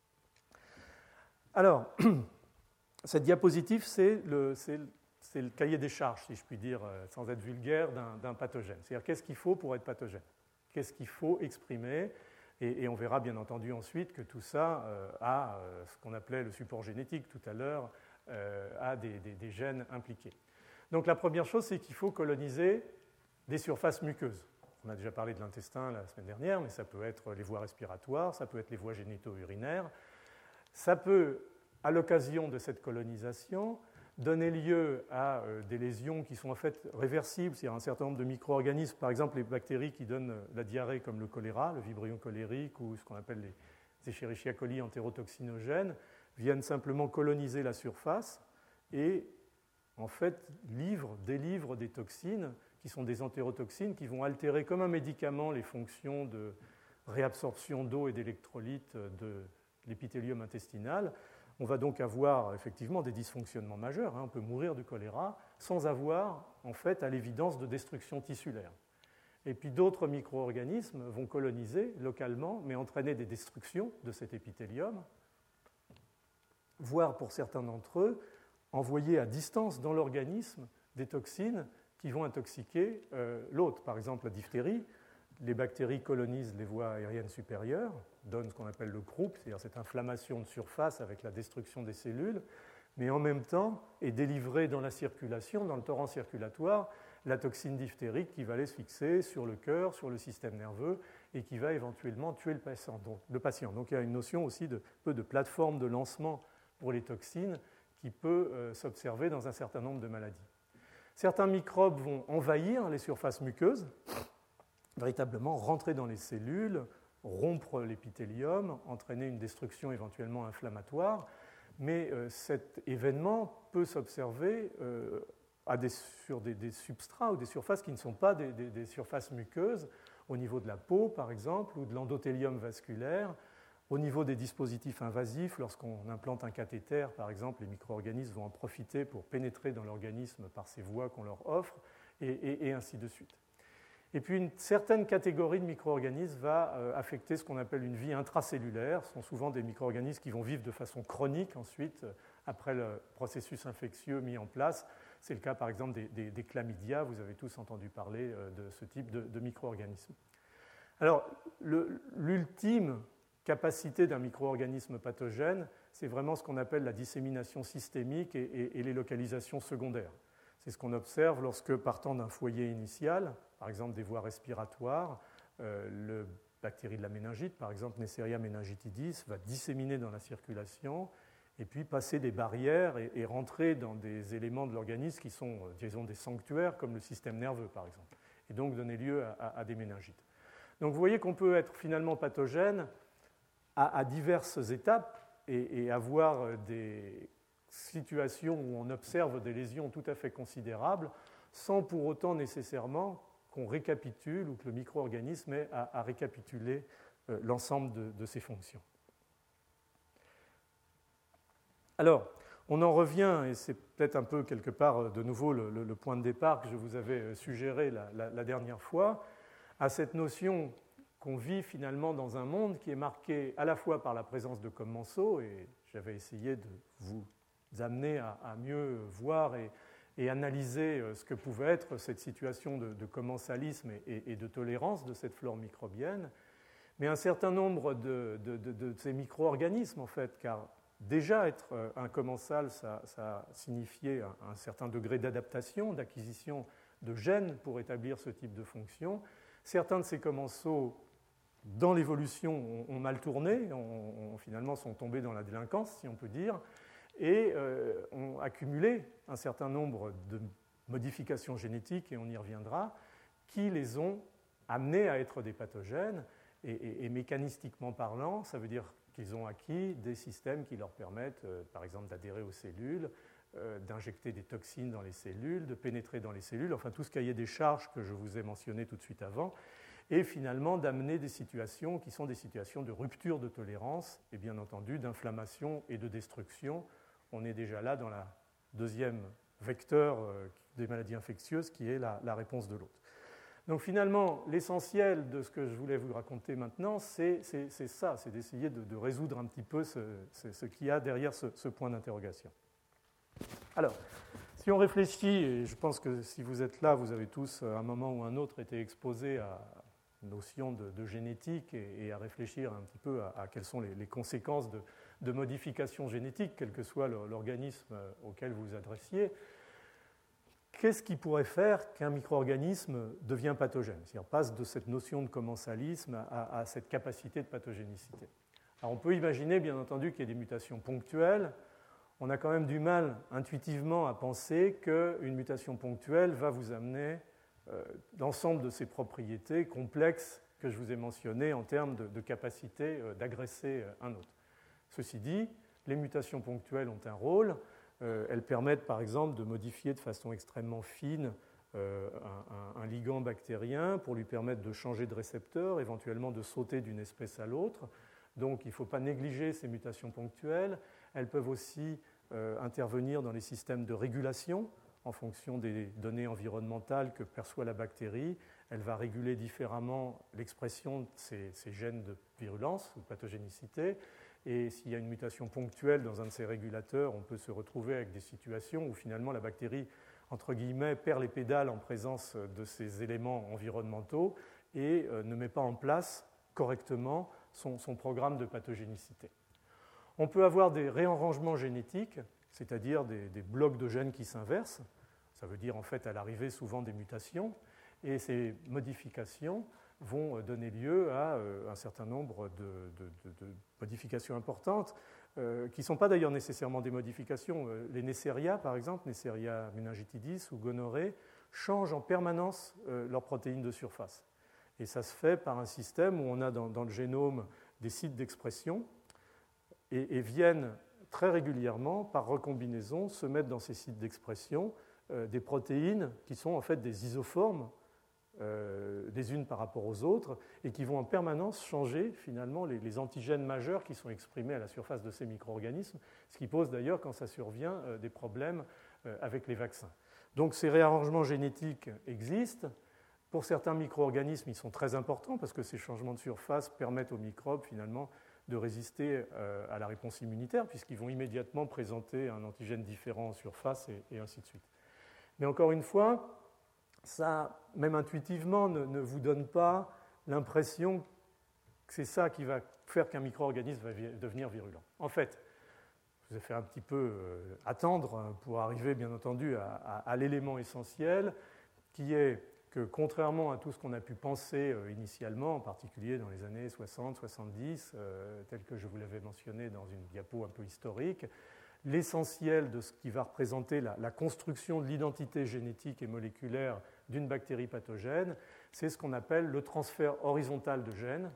[SPEAKER 2] Alors, cette diapositive, c'est le cahier des charges, si je puis dire, sans être vulgaire, d'un pathogène. C'est-à-dire qu'est-ce qu'il faut pour être pathogène? Qu'est-ce qu'il faut exprimer? Et on verra bien entendu ensuite que tout ça a ce qu'on appelait le support génétique tout à l'heure, a des gènes impliqués. Donc la première chose, c'est qu'il faut coloniser des surfaces muqueuses. On a déjà parlé de l'intestin la semaine dernière, mais ça peut être les voies respiratoires, ça peut être les voies génito-urinaires. Ça peut, à l'occasion de cette colonisation, donner lieu à des lésions qui sont en fait réversibles, c'est-à-dire un certain nombre de micro-organismes, par exemple les bactéries qui donnent la diarrhée comme le choléra, le Vibrio cholérique ou ce qu'on appelle les Escherichia coli entérotoxinogènes, viennent simplement coloniser la surface et en fait délivrent des toxines qui sont des entérotoxines qui vont altérer comme un médicament les fonctions de réabsorption d'eau et d'électrolytes de l'épithélium intestinal. On va donc avoir effectivement des dysfonctionnements majeurs. On peut mourir du choléra sans avoir, en fait, à l'évidence, de destruction tissulaire. Et puis d'autres micro-organismes vont coloniser localement, mais entraîner des destructions de cet épithélium, voire pour certains d'entre eux, envoyer à distance dans l'organisme des toxines qui vont intoxiquer l'hôte. Par exemple, la diphtérie, les bactéries colonisent les voies aériennes supérieures, donnent ce qu'on appelle le croup, c'est-à-dire cette inflammation de surface avec la destruction des cellules, mais en même temps est délivrée dans la circulation, dans le torrent circulatoire, la toxine diphtérique qui va aller se fixer sur le cœur, sur le système nerveux et qui va éventuellement tuer le patient. Donc il y a une notion aussi de plateforme de lancement pour les toxines qui peut s'observer dans un certain nombre de maladies. Certains microbes vont envahir les surfaces muqueuses, véritablement rentrer dans les cellules, rompre l'épithélium, entraîner une destruction éventuellement inflammatoire, mais cet événement peut s'observer sur des substrats ou des surfaces qui ne sont pas des surfaces muqueuses, au niveau de la peau par exemple, ou de l'endothélium vasculaire, au niveau des dispositifs invasifs, lorsqu'on implante un cathéter, par exemple, les micro-organismes vont en profiter pour pénétrer dans l'organisme par ces voies qu'on leur offre, et ainsi de suite. Et puis une certaine catégorie de micro-organismes va affecter ce qu'on appelle une vie intracellulaire. Ce sont souvent des micro-organismes qui vont vivre de façon chronique ensuite, après le processus infectieux mis en place. C'est le cas par exemple des chlamydia, vous avez tous entendu parler de ce type de micro-organismes. Alors l'ultime capacité d'un micro-organisme pathogène, c'est vraiment ce qu'on appelle la dissémination systémique et les localisations secondaires. C'est ce qu'on observe lorsque, partant d'un foyer initial, par exemple des voies respiratoires, le bactérie de la méningite, par exemple Neisseria meningitidis, va disséminer dans la circulation et puis passer des barrières et rentrer dans des éléments de l'organisme qui sont, disons, des sanctuaires, comme le système nerveux, par exemple, et donc donner lieu à des méningites. Donc vous voyez qu'on peut être finalement pathogène à diverses étapes et avoir des situations où on observe des lésions tout à fait considérables sans pour autant nécessairement qu'on récapitule ou que le micro-organisme ait à récapituler l'ensemble de ses fonctions. Alors, on en revient, et c'est peut-être un peu quelque part de nouveau le point de départ que je vous avais suggéré la dernière fois, à cette notion qu'on vit finalement dans un monde qui est marqué à la fois par la présence de commensaux, et j'avais essayé de vous amener à mieux voir et analyser ce que pouvait être cette situation de commensalisme et de tolérance de cette flore microbienne, mais un certain nombre de ces micro-organismes, en fait, car déjà être un commensal, ça signifiait un certain degré d'adaptation, d'acquisition de gènes pour établir ce type de fonction. Certains de ces commensaux, dans l'évolution, ont mal tourné, finalement sont tombés dans la délinquance, si on peut dire, et ont accumulé un certain nombre de modifications génétiques, et on y reviendra, qui les ont amenés à être des pathogènes, et mécanistiquement parlant, ça veut dire qu'ils ont acquis des systèmes qui leur permettent, par exemple, d'adhérer aux cellules, d'injecter des toxines dans les cellules, de pénétrer dans les cellules, enfin tout ce cahier des charges que je vous ai mentionné tout de suite avant, et finalement d'amener des situations qui sont des situations de rupture de tolérance et bien entendu d'inflammation et de destruction. On est déjà là dans la deuxième vecteur des maladies infectieuses qui est la réponse de l'hôte. Donc finalement, l'essentiel de ce que je voulais vous raconter maintenant, c'est ça, c'est d'essayer de résoudre un petit peu ce qu'il y a derrière ce point d'interrogation. Alors, si on réfléchit, et je pense que si vous êtes là, vous avez tous à un moment ou un autre été exposés à la notion de génétique et à réfléchir un petit peu à quelles sont les conséquences de modifications génétiques, quel que soit l'organisme auquel vous vous adressiez. Qu'est-ce qui pourrait faire qu'un micro-organisme devient pathogène, c'est-à-dire passe de cette notion de commensalisme à cette capacité de pathogénicité? Alors on peut imaginer bien entendu qu'il y a des mutations ponctuelles. On a quand même du mal intuitivement à penser qu'une mutation ponctuelle va vous amener l'ensemble de ces propriétés complexes que je vous ai mentionnées en termes de capacité d'agresser un hôte. Ceci dit, les mutations ponctuelles ont un rôle. Elles permettent par exemple de modifier de façon extrêmement fine un ligand bactérien pour lui permettre de changer de récepteur, éventuellement de sauter d'une espèce à l'autre. Donc il ne faut pas négliger ces mutations ponctuelles. Elles peuvent aussi intervenir dans les systèmes de régulation en fonction des données environnementales que perçoit la bactérie. Elle va réguler différemment l'expression de ces gènes de virulence ou de pathogénicité. Et s'il y a une mutation ponctuelle dans un de ces régulateurs, on peut se retrouver avec des situations où finalement la bactérie, entre guillemets, perd les pédales en présence de ces éléments environnementaux et ne met pas en place correctement son programme de pathogénicité. On peut avoir des réarrangements génétiques, c'est-à-dire des blocs de gènes qui s'inversent. Ça veut dire en fait à l'arrivée souvent des mutations. Et ces modifications vont donner lieu à un certain nombre de modifications importantes, qui ne sont pas d'ailleurs nécessairement des modifications. Les Neisseria, par exemple, Neisseria meningitidis ou gonorrhée, changent en permanence leurs protéines de surface. Et ça se fait par un système où on a dans le génome des sites d'expression et viennent très régulièrement, par recombinaison, se mettre dans ces sites d'expression des protéines qui sont en fait des isoformes des unes par rapport aux autres et qui vont en permanence changer finalement les antigènes majeurs qui sont exprimés à la surface de ces micro-organismes, ce qui pose d'ailleurs, quand ça survient, des problèmes avec les vaccins. Donc ces réarrangements génétiques existent. Pour certains micro-organismes, ils sont très importants parce que ces changements de surface permettent aux microbes finalement de résister à la réponse immunitaire puisqu'ils vont immédiatement présenter un antigène différent en surface et ainsi de suite. Mais encore une fois, ça, même intuitivement, ne vous donne pas l'impression que c'est ça qui va faire qu'un micro-organisme va devenir virulent. En fait, je vous ai fait un petit peu attendre pour arriver, bien entendu, à l'élément essentiel, qui est que, contrairement à tout ce qu'on a pu penser initialement, en particulier dans les années 60-70, tel que je vous l'avais mentionné dans une diapo un peu historique, l'essentiel de ce qui va représenter la construction de l'identité génétique et moléculaire d'une bactérie pathogène, c'est ce qu'on appelle le transfert horizontal de gènes,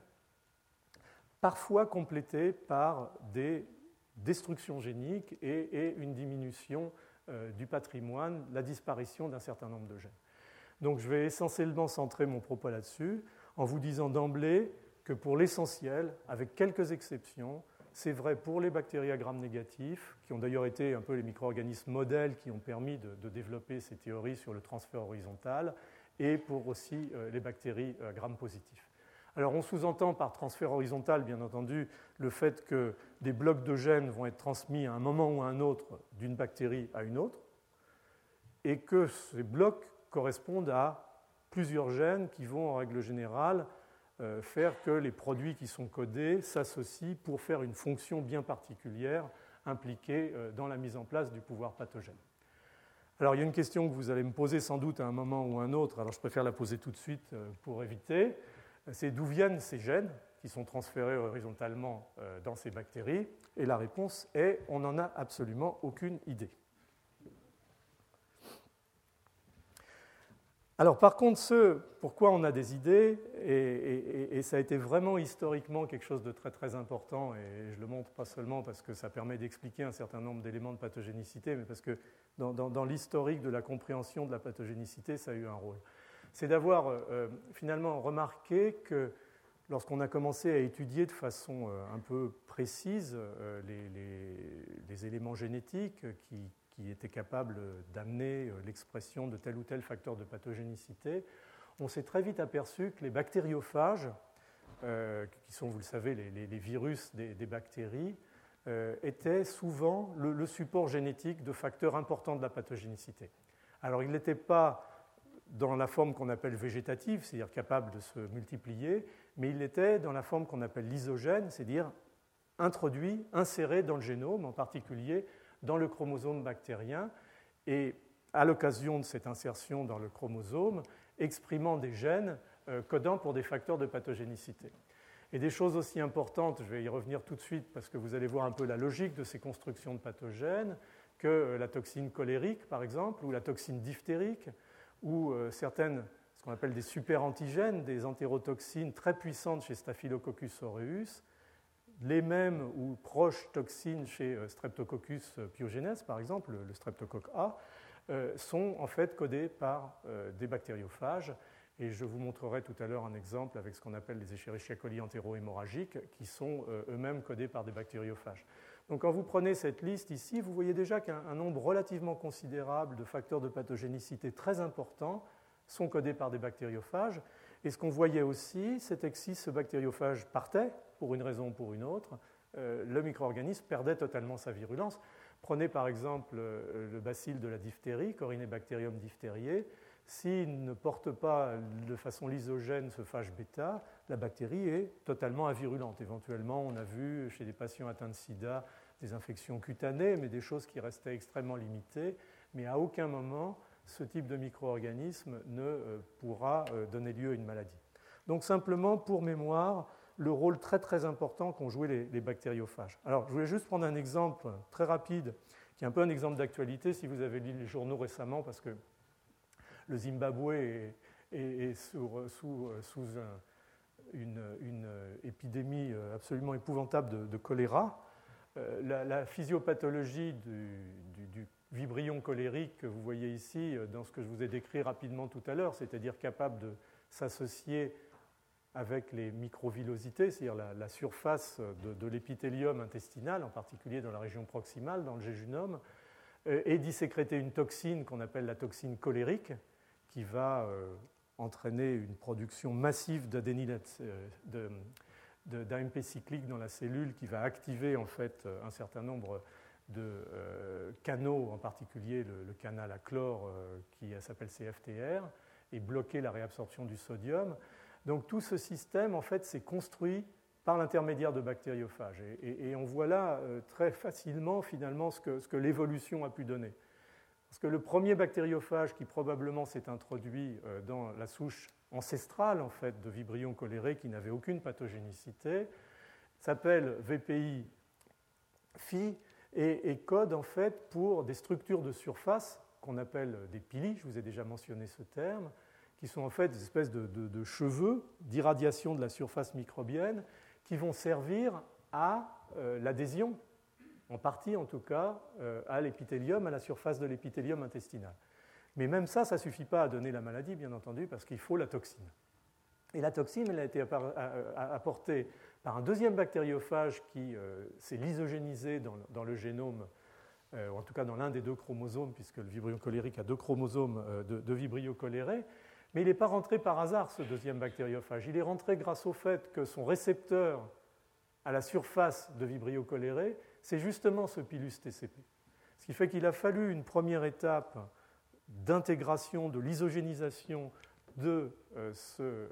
[SPEAKER 2] parfois complété par des destructions géniques et une diminution du patrimoine, la disparition d'un certain nombre de gènes. Donc je vais essentiellement centrer mon propos là-dessus en vous disant d'emblée que pour l'essentiel, avec quelques exceptions, c'est vrai pour les bactéries à gram négatif, qui ont d'ailleurs été un peu les micro-organismes modèles qui ont permis de développer ces théories sur le transfert horizontal, et pour aussi les bactéries à gram positif. Alors on sous-entend par transfert horizontal, bien entendu, le fait que des blocs de gènes vont être transmis à un moment ou à un autre d'une bactérie à une autre, et que ces blocs correspondent à plusieurs gènes qui vont, en règle générale, faire que les produits qui sont codés s'associent pour faire une fonction bien particulière impliquée dans la mise en place du pouvoir pathogène. Alors il y a une question que vous allez me poser sans doute à un moment ou à un autre, alors je préfère la poser tout de suite pour éviter, c'est d'où viennent ces gènes qui sont transférés horizontalement dans ces bactéries, et la réponse est on n'en a absolument aucune idée. Alors par contre, pourquoi on a des idées, et ça a été vraiment historiquement quelque chose de très très important, et je le montre pas seulement parce que ça permet d'expliquer un certain nombre d'éléments de pathogénicité, mais parce que dans l'historique de la compréhension de la pathogénicité, ça a eu un rôle. c'est d'avoir finalement remarqué que lorsqu'on a commencé à étudier de façon un peu précise les éléments génétiques qui étaient capables d'amener l'expression de tel ou tel facteur de pathogénicité, on s'est très vite aperçu que les bactériophages, qui sont, vous le savez, les virus des bactéries, étaient souvent le support génétique de facteurs importants de la pathogénicité. Alors, ils n'étaient pas dans la forme qu'on appelle végétative, c'est-à-dire capable de se multiplier, mais il était dans la forme qu'on appelle lysogène, c'est-à-dire introduit, inséré dans le génome, en particulier dans le chromosome bactérien, et à l'occasion de cette insertion dans le chromosome, exprimant des gènes codant pour des facteurs de pathogénicité. Et des choses aussi importantes, je vais y revenir tout de suite parce que vous allez voir un peu la logique de ces constructions de pathogènes, que la toxine cholérique, par exemple, ou la toxine diphtérique, ou certaines, ce qu'on appelle des superantigènes, des entérotoxines très puissantes chez Staphylococcus aureus, les mêmes ou proches toxines chez Streptococcus pyogenes, par exemple, le streptocoque A, sont en fait codées par des bactériophages. Et je vous montrerai tout à l'heure un exemple avec ce qu'on appelle les Escherichia coli entéro-hémorragiques, qui sont eux-mêmes codés par des bactériophages. Donc quand vous prenez cette liste ici, vous voyez déjà qu'un nombre relativement considérable de facteurs de pathogénicité très importants sont codés par des bactériophages. Et ce qu'on voyait aussi, c'était que si ce bactériophage partait, pour une raison ou pour une autre, le micro-organisme perdait totalement sa virulence. Prenez par exemple le bacille de la diphtérie, Corynebacterium diphtheriae. S'il ne porte pas de façon lysogène ce phage bêta, la bactérie est totalement avirulente. Éventuellement, on a vu chez des patients atteints de sida des infections cutanées, mais des choses qui restaient extrêmement limitées. Mais à aucun moment, ce type de micro-organisme ne pourra donner lieu à une maladie. Donc simplement, pour mémoire, le rôle très très important qu'ont joué les bactériophages. Alors, je voulais juste prendre un exemple très rapide, qui est un peu un exemple d'actualité, si vous avez lu les journaux récemment, parce que le Zimbabwe est sous une épidémie absolument épouvantable de choléra. La physiopathologie du vibrion colérique que vous voyez ici, dans ce que je vous ai décrit rapidement tout à l'heure, c'est-à-dire capable de s'associer avec les microvillosités, c'est-à-dire la surface de l'épithélium intestinal, en particulier dans la région proximale, dans le jéjunum, et d'y sécréter une toxine qu'on appelle la toxine cholérique, qui va entraîner une production massive d'AMP cyclique dans la cellule, qui va activer en fait un certain nombre de canaux, en particulier le canal à chlore qui s'appelle CFTR, et bloquer la réabsorption du sodium. Donc tout ce système en fait s'est construit par l'intermédiaire de bactériophages. Et on voit là très facilement finalement ce que l'évolution a pu donner. Parce que le premier bactériophage qui probablement s'est introduit dans la souche ancestrale en fait, de Vibrio cholerae qui n'avait aucune pathogénicité s'appelle VPI-Phi et code en fait pour des structures de surface qu'on appelle des pili, je vous ai déjà mentionné ce terme, qui sont en fait des espèces de cheveux d'irradiation de la surface microbienne qui vont servir à l'adhésion, en partie en tout cas, à l'épithélium, à la surface de l'épithélium intestinal. Mais même ça ne suffit pas à donner la maladie, bien entendu, parce qu'il faut la toxine. Et la toxine, elle a été apportée par un deuxième bactériophage qui s'est lysogénisé dans le génome, ou en tout cas dans l'un des deux chromosomes, puisque le vibrio cholérique a deux chromosomes de vibrio cholerae. Mais il n'est pas rentré par hasard, ce deuxième bactériophage. Il est rentré grâce au fait que son récepteur à la surface de vibrio cholerae, c'est justement ce pilus TCP. Ce qui fait qu'il a fallu une première étape d'intégration, de lysogénisation de ce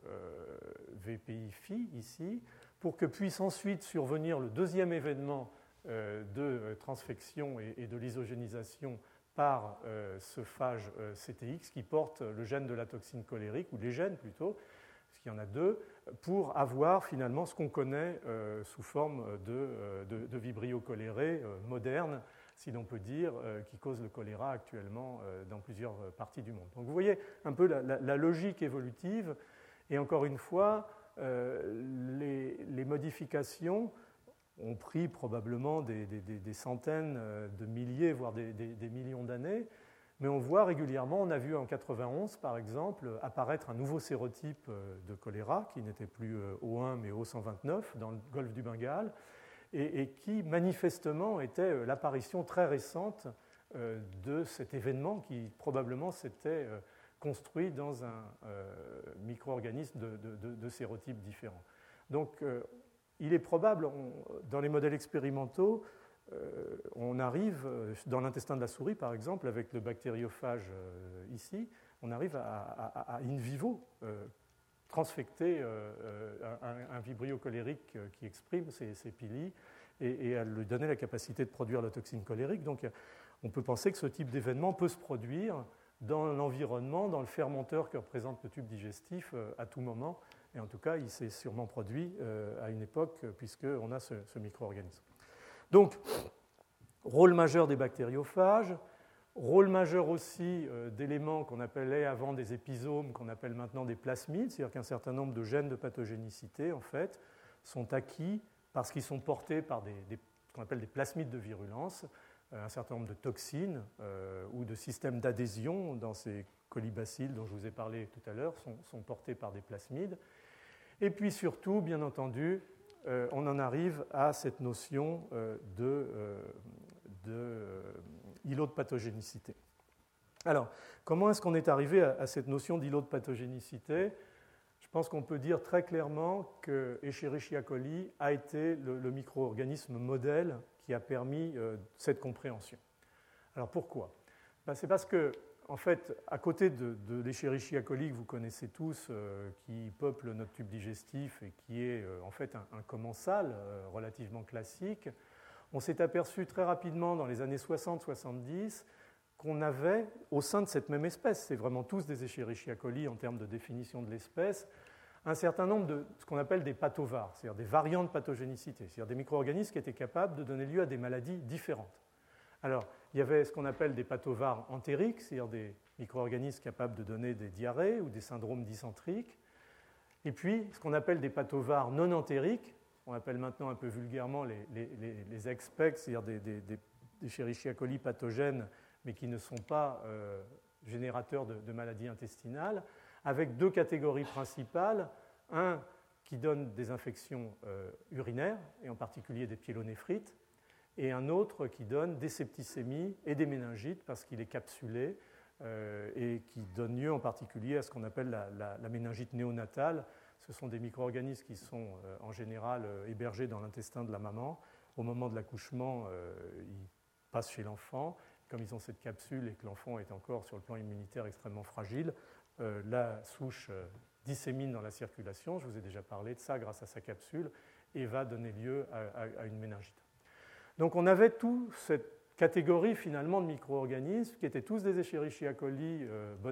[SPEAKER 2] VPI-Phi ici, pour que puisse ensuite survenir le deuxième événement de transfection et de lysogénisation par ce phage CTX qui porte le gène de la toxine cholérique, ou les gènes plutôt, parce qu'il y en a deux, pour avoir finalement ce qu'on connaît sous forme de vibrio cholerae moderne, si l'on peut dire, qui cause le choléra actuellement dans plusieurs parties du monde. Donc vous voyez un peu la logique évolutive, et encore une fois, les modifications ont pris probablement des centaines de milliers, voire des millions d'années, Mais on voit régulièrement, on a vu en 91 par exemple, apparaître un nouveau sérotype de choléra, qui n'était plus O1 mais O129 dans le golfe du Bengale, et qui manifestement était l'apparition très récente de cet événement qui probablement s'était construit dans un micro-organisme de sérotypes différents. Donc il est probable, dans les modèles expérimentaux, on arrive, dans l'intestin de la souris par exemple, avec le bactériophage ici, on arrive à in vivo transfecter un vibrio cholérique qui exprime ces pili et à lui donner la capacité de produire la toxine colérique. Donc on peut penser que ce type d'événement peut se produire dans l'environnement, dans le fermenteur que représente le tube digestif à tout moment. Et en tout cas, il s'est sûrement produit à une époque puisqu'on a ce micro-organisme. Donc, rôle majeur des bactériophages, rôle majeur aussi d'éléments qu'on appelait avant des épisomes, qu'on appelle maintenant des plasmides, c'est-à-dire qu'un certain nombre de gènes de pathogénicité, en fait, sont acquis parce qu'ils sont portés par ce qu'on appelle des plasmides de virulence, un certain nombre de toxines ou de systèmes d'adhésion dans ces colibacilles dont je vous ai parlé tout à l'heure sont portés par des plasmides. Et puis surtout, bien entendu, on en arrive à cette notion d'îlot de pathogénicité. Alors, comment est-ce qu'on est arrivé à cette notion d'îlot de pathogénicité ? Je pense qu'on peut dire très clairement que Escherichia coli a été le micro-organisme modèle qui a permis cette compréhension. Alors pourquoi ? C'est parce que, en fait, à côté de l'Escherichia coli que vous connaissez tous, qui peuple notre tube digestif et qui est en fait un commensal relativement classique, on s'est aperçu très rapidement dans les années 60-70 qu'on avait, au sein de cette même espèce, c'est vraiment tous des Escherichia coli en termes de définition de l'espèce, un certain nombre de ce qu'on appelle des pathovars, c'est-à-dire des variants de pathogénicité, c'est-à-dire des micro-organismes qui étaient capables de donner lieu à des maladies différentes. Alors, il y avait ce qu'on appelle des pathovars entériques, c'est-à-dire des micro-organismes capables de donner des diarrhées ou des syndromes dysenteriques, et puis ce qu'on appelle des pathovars non entériques, on appelle maintenant un peu vulgairement les ex-PEC, c'est-à-dire des Escherichia coli pathogènes, mais qui ne sont pas générateurs de maladies intestinales, avec deux catégories principales. Un qui donne des infections urinaires, et en particulier des pyélonéphrites, et un autre qui donne des septicémies et des méningites parce qu'il est capsulé et qui donne lieu en particulier à ce qu'on appelle la méningite néonatale. Ce sont des micro-organismes qui sont en général hébergés dans l'intestin de la maman. Au moment de l'accouchement, ils passent chez l'enfant. Comme ils ont cette capsule et que l'enfant est encore sur le plan immunitaire extrêmement fragile, la souche dissémine dans la circulation. Je vous ai déjà parlé de ça grâce à sa capsule et va donner lieu à une méningite. Donc on avait toute cette catégorie finalement de micro-organismes qui étaient tous des Escherichia coli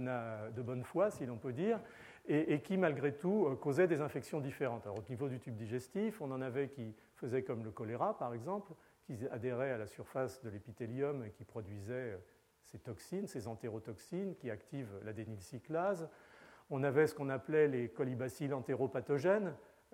[SPEAKER 2] de bonne foi, si l'on peut dire, et qui malgré tout causaient des infections différentes. Alors, au niveau du tube digestif, on en avait qui faisaient comme le choléra par exemple, qui adhéraient à la surface de l'épithélium et qui produisaient ces toxines, ces entérotoxines qui activent l'adénylcyclase. On avait ce qu'on appelait les colibacilles entéropathogènes,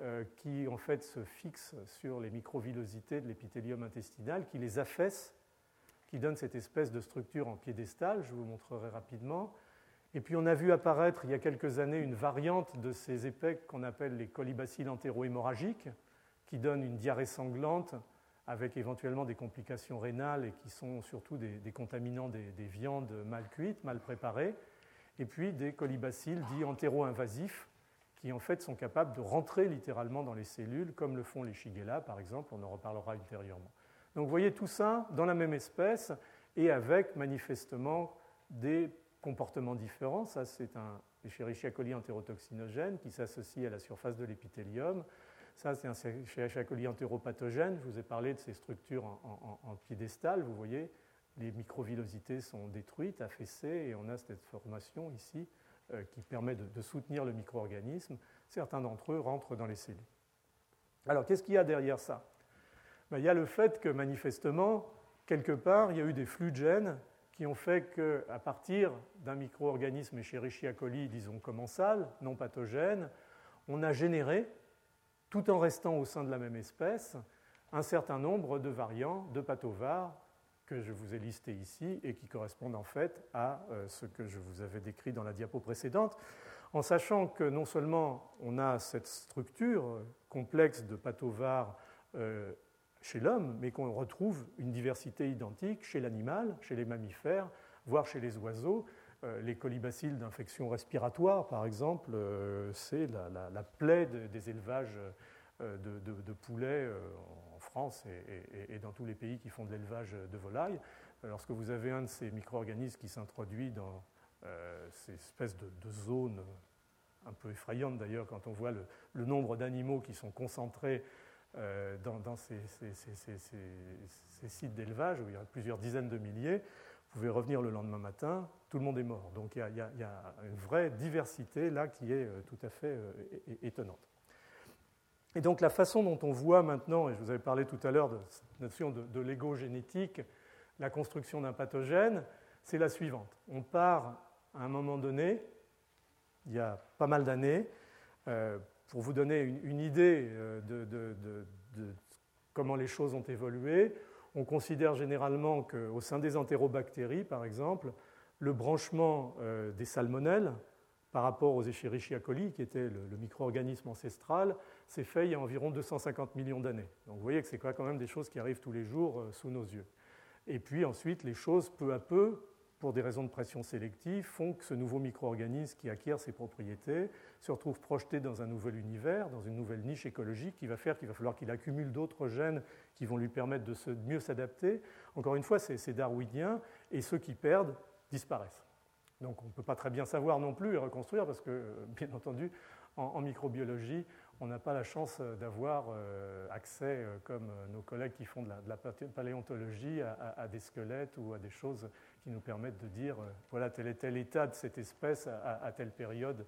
[SPEAKER 2] qui en fait se fixent sur les microvillosités de l'épithélium intestinal, qui les affaissent, qui donnent cette espèce de structure en piédestal, je vous montrerai rapidement. Et puis on a vu apparaître il y a quelques années une variante de ces épèques qu'on appelle les colibacilles entérohémorragiques, qui donnent une diarrhée sanglante avec éventuellement des complications rénales et qui sont surtout des contaminants des viandes mal cuites, mal préparées, et puis des colibacilles dits entéro-invasifs, qui en fait sont capables de rentrer littéralement dans les cellules, comme le font les Shigella par exemple, on en reparlera ultérieurement. Donc vous voyez tout ça dans la même espèce et avec manifestement des comportements différents. Ça c'est un Escherichia coli entérotoxinogène qui s'associe à la surface de l'épithélium. Ça c'est un Escherichia coli entéropathogène, je vous ai parlé de ces structures en piédestal, vous voyez, les microvillosités sont détruites, affaissées, et on a cette formation ici qui permet de soutenir le micro-organisme. Certains d'entre eux rentrent dans les cellules. Alors, qu'est-ce qu'il y a derrière ça ? Il y a le fait que, manifestement, quelque part, il y a eu des flux de gènes qui ont fait qu'à partir d'un micro-organisme Escherichia coli, disons commensal, non pathogène, on a généré, tout en restant au sein de la même espèce, un certain nombre de variants de pathovars que je vous ai listés ici et qui correspondent en fait à ce que je vous avais décrit dans la diapo précédente, en sachant que non seulement on a cette structure complexe de pathovares chez l'homme, mais qu'on retrouve une diversité identique chez l'animal, chez les mammifères, voire chez les oiseaux. Les colibacilles d'infection respiratoire, par exemple, c'est la plaie des élevages de poulets en France et dans tous les pays qui font de l'élevage de volailles. Lorsque vous avez un de ces micro-organismes qui s'introduit dans ces espèces de zones un peu effrayantes d'ailleurs, quand on voit le nombre d'animaux qui sont concentrés dans ces sites d'élevage, où il y a plusieurs dizaines de milliers, vous pouvez revenir le lendemain matin, tout le monde est mort. Donc il y a une vraie diversité là qui est tout à fait étonnante. Et donc la façon dont on voit maintenant, et je vous avais parlé tout à l'heure de cette notion de l'égogénétique, la construction d'un pathogène, c'est la suivante. On part à un moment donné, il y a pas mal d'années, pour vous donner une idée de comment les choses ont évolué. On considère généralement qu'au sein des entérobactéries, par exemple, le branchement des salmonelles par rapport aux Escherichia coli, qui était le micro-organisme ancestral, s'est fait il y a environ 250 millions d'années. Donc vous voyez que c'est quand même des choses qui arrivent tous les jours sous nos yeux. Et puis ensuite, les choses, peu à peu, pour des raisons de pression sélective, font que ce nouveau micro-organisme qui acquiert ses propriétés se retrouve projeté dans un nouvel univers, dans une nouvelle niche écologique qui va faire qu'il va falloir qu'il accumule d'autres gènes qui vont lui permettre de mieux s'adapter. Encore une fois, c'est darwinien, et ceux qui perdent disparaissent. Donc on ne peut pas très bien savoir non plus et reconstruire, parce que, bien entendu, en microbiologie, on n'a pas la chance d'avoir accès, comme nos collègues qui font de la paléontologie, à des squelettes ou à des choses qui nous permettent de dire voilà tel est tel état de cette espèce à telle période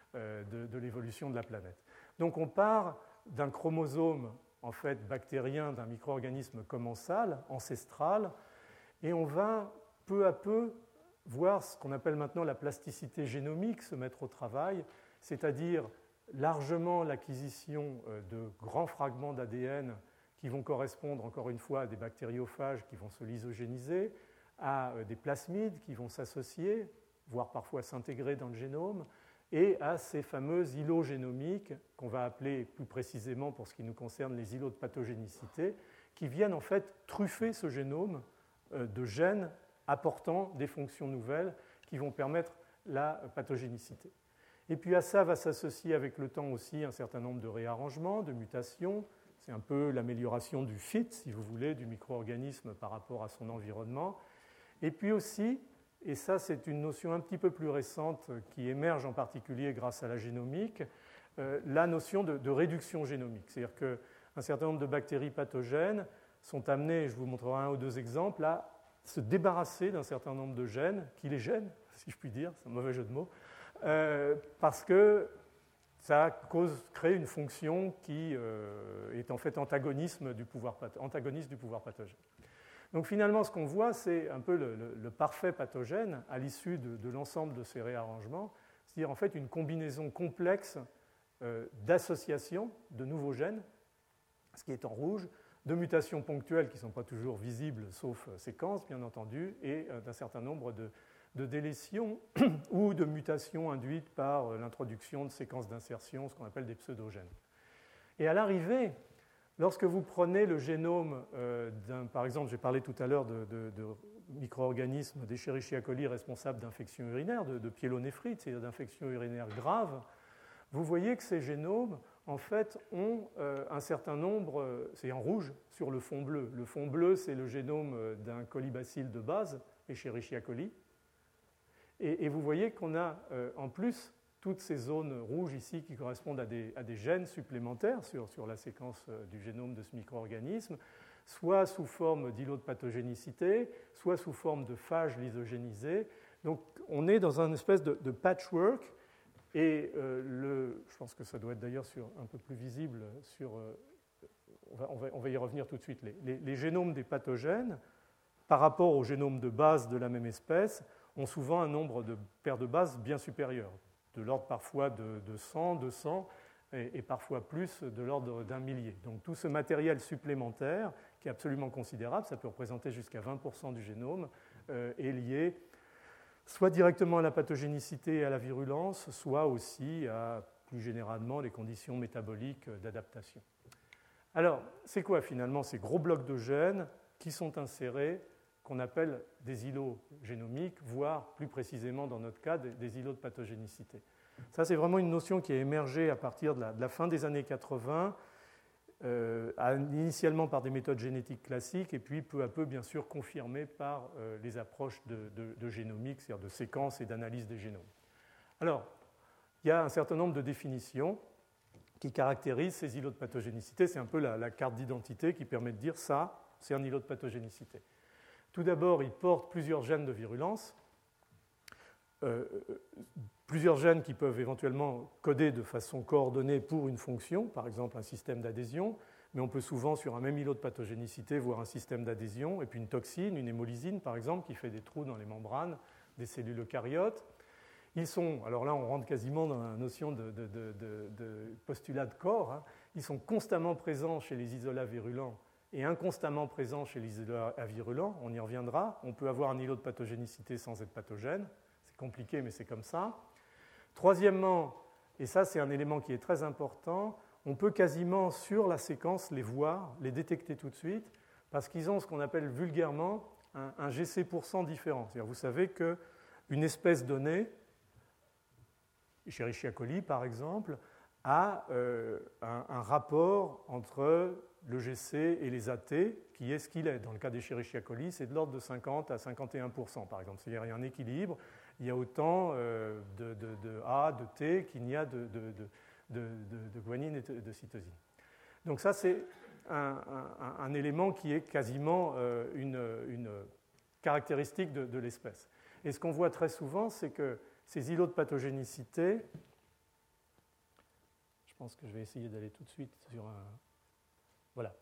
[SPEAKER 2] de l'évolution de la planète. Donc on part d'un chromosome en fait bactérien, d'un micro-organisme commensal, ancestral, et on va peu à peu voir ce qu'on appelle maintenant la plasticité génomique se mettre au travail, c'est-à-dire largement l'acquisition de grands fragments d'ADN qui vont correspondre encore une fois à des bactériophages qui vont se lysogéniser, à des plasmides qui vont s'associer, voire parfois s'intégrer dans le génome, et à ces fameux îlots génomiques qu'on va appeler plus précisément pour ce qui nous concerne les îlots de pathogénicité, qui viennent en fait truffer ce génome de gènes apportant des fonctions nouvelles qui vont permettre la pathogénicité. Et puis à ça va s'associer avec le temps aussi un certain nombre de réarrangements, de mutations. C'est un peu l'amélioration du fit, si vous voulez, du micro-organisme par rapport à son environnement. Et puis aussi, et ça c'est une notion un petit peu plus récente qui émerge en particulier grâce à la génomique, la notion de réduction génomique. C'est-à-dire qu'un certain nombre de bactéries pathogènes sont amenées, je vous montrerai un ou deux exemples, à se débarrasser d'un certain nombre de gènes qui les gênent, si je puis dire, c'est un mauvais jeu de mots, parce que ça crée une fonction qui est en fait antagoniste du pouvoir pathogène. Donc finalement, ce qu'on voit, c'est un peu le parfait pathogène à l'issue de l'ensemble de ces réarrangements, c'est-à-dire en fait une combinaison complexe d'associations de nouveaux gènes, ce qui est en rouge, de mutations ponctuelles qui ne sont pas toujours visibles, sauf séquences, bien entendu, et d'un certain nombre de délétions ou de mutations induites par l'introduction de séquences d'insertion, ce qu'on appelle des pseudogènes. Et à l'arrivée, lorsque vous prenez le génome par exemple, j'ai parlé tout à l'heure de micro-organismes d'Escherichia coli responsables d'infections urinaires, de pyélonéphrite, c'est-à-dire d'infections urinaires graves, vous voyez que ces génomes, en fait, ont un certain nombre, c'est en rouge sur le fond bleu. Le fond bleu, c'est le génome d'un colibacille de base, Escherichia coli. Et vous voyez qu'on a en plus toutes ces zones rouges ici qui correspondent à des gènes supplémentaires sur la séquence du génome de ce micro-organisme, soit sous forme d'îlots de pathogénicité, soit sous forme de phages lysogénisés. Donc on est dans un espèce de patchwork. Et je pense que ça doit être d'ailleurs un peu plus visible on va y revenir tout de suite. Les génomes des pathogènes, par rapport au génome de base de la même espèce, ont souvent un nombre de paires de bases bien supérieur, de l'ordre parfois de 100, 200, et parfois plus de l'ordre d'un millier. Donc tout ce matériel supplémentaire, qui est absolument considérable, ça peut représenter jusqu'à 20% du génome, est lié soit directement à la pathogénicité et à la virulence, soit aussi à, plus généralement, les conditions métaboliques d'adaptation. Alors, c'est quoi finalement ces gros blocs de gènes qui sont insérés, qu'on appelle des îlots génomiques, voire plus précisément dans notre cas des îlots de pathogénicité? Ça, c'est vraiment une notion qui a émergé à partir de la fin des années 80, initialement par des méthodes génétiques classiques, et puis peu à peu, bien sûr, confirmées par les approches de génomique, c'est-à-dire de séquences et d'analyse des génomes. Alors, il y a un certain nombre de définitions qui caractérisent ces îlots de pathogénicité. C'est un peu la carte d'identité qui permet de dire ça, c'est un îlot de pathogénicité. Tout d'abord, il porte plusieurs gènes de virulence, plusieurs gènes qui peuvent éventuellement coder de façon coordonnée pour une fonction, par exemple un système d'adhésion, mais on peut souvent, sur un même îlot de pathogénicité, voir un système d'adhésion, et puis une toxine, une hémolysine, par exemple, qui fait des trous dans les membranes des cellules eucaryotes. Ils sont, alors là on rentre quasiment dans la notion de postulat de corps, hein. Ils sont constamment présents chez les isolats virulents et inconstamment présents chez les isolats avirulents, on y reviendra. On peut avoir un îlot de pathogénicité sans être pathogène, c'est compliqué mais c'est comme ça. Troisièmement, et ça c'est un élément qui est très important, on peut quasiment sur la séquence les voir, les détecter tout de suite, parce qu'ils ont ce qu'on appelle vulgairement un GC% différent. C'est-à-dire, vous savez qu'une espèce donnée, Escherichia coli par exemple, a un rapport entre le GC et les AT qui est ce qu'il est. Dans le cas d'Escherichia coli, c'est de l'ordre de 50 à 51% par exemple. C'est-à-dire qu'il y a un équilibre, il y a autant de A, de T qu'il n'y a de guanine et de cytosine. Donc ça, c'est un élément qui est quasiment une caractéristique de l'espèce. Et ce qu'on voit très souvent, c'est que ces îlots de pathogénicité, je pense que je vais essayer d'aller tout de suite sur un... Voilà.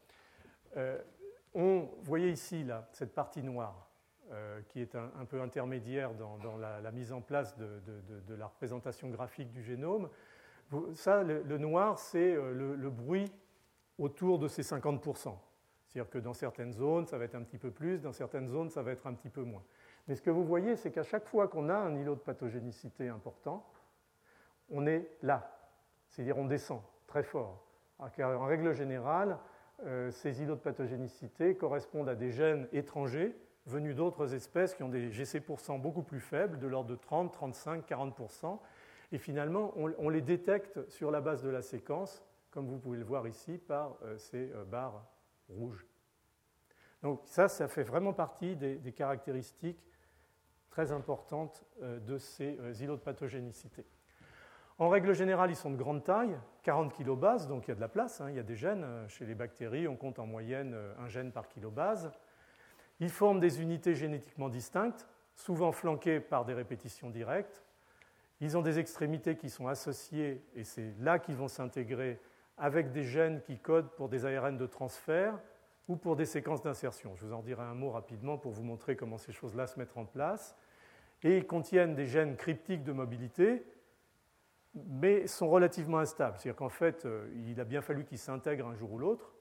[SPEAKER 2] Vous voyez ici là, cette partie noire qui est un peu intermédiaire dans la mise en place de la représentation graphique du génome. Ça, le noir, c'est le bruit autour de ces 50%. C'est-à-dire que dans certaines zones, ça va être un petit peu plus, dans certaines zones, ça va être un petit peu moins. Mais ce que vous voyez, c'est qu'à chaque fois qu'on a un îlot de pathogénicité important, on est là. C'est-à-dire on descend très fort. En règle générale, ces îlots de pathogénicité correspondent à des gènes étrangers venus d'autres espèces qui ont des GC% beaucoup plus faibles, de l'ordre de 30, 35, 40%. Et finalement, on les détecte sur la base de la séquence, comme vous pouvez le voir ici, par ces barres rouges. Donc ça fait vraiment partie des caractéristiques très importantes de ces îlots de pathogénicité. En règle générale, ils sont de grande taille, 40 kilobases, donc il y a de la place, hein, il y a des gènes. Chez les bactéries, on compte en moyenne un gène par kilobase. Ils forment des unités génétiquement distinctes, souvent flanquées par des répétitions directes. Ils ont des extrémités qui sont associées, et c'est là qu'ils vont s'intégrer, avec des gènes qui codent pour des ARN de transfert ou pour des séquences d'insertion. Je vous en dirai un mot rapidement pour vous montrer comment ces choses-là se mettent en place. Et ils contiennent des gènes cryptiques de mobilité, mais sont relativement instables. C'est-à-dire qu'en fait, il a bien fallu qu'ils s'intègrent un jour ou l'autre,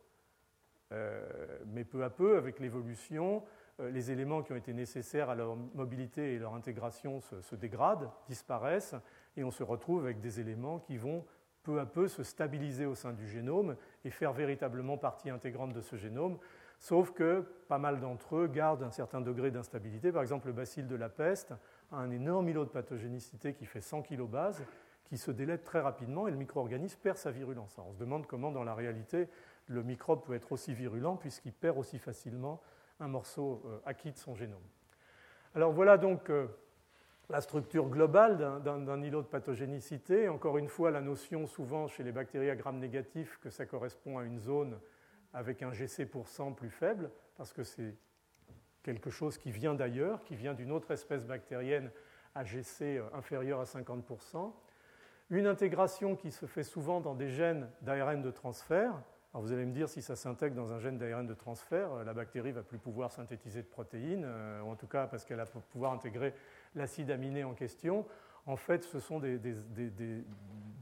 [SPEAKER 2] mais peu à peu, avec l'évolution, les éléments qui ont été nécessaires à leur mobilité et leur intégration se dégradent, disparaissent, et on se retrouve avec des éléments qui vont peu à peu se stabiliser au sein du génome et faire véritablement partie intégrante de ce génome, sauf que pas mal d'entre eux gardent un certain degré d'instabilité. Par exemple, le bacille de la peste a un énorme îlot de pathogénicité qui fait 100 kilobases, qui se délète très rapidement et le micro-organisme perd sa virulence. Alors, on se demande comment, dans la réalité, le microbe peut être aussi virulent puisqu'il perd aussi facilement un morceau acquis de son génome. Alors voilà donc la structure globale d'un îlot de pathogénicité. Encore une fois, la notion souvent chez les bactéries à gram négatif que ça correspond à une zone avec un GC% plus faible, parce que c'est quelque chose qui vient d'ailleurs, qui vient d'une autre espèce bactérienne à GC inférieur à 50%. Une intégration qui se fait souvent dans des gènes d'ARN de transfert. Alors vous allez me dire, si ça s'intègre dans un gène d'ARN de transfert, la bactérie ne va plus pouvoir synthétiser de protéines, ou en tout cas parce qu'elle va pouvoir intégrer l'acide aminé en question. En fait, ce sont des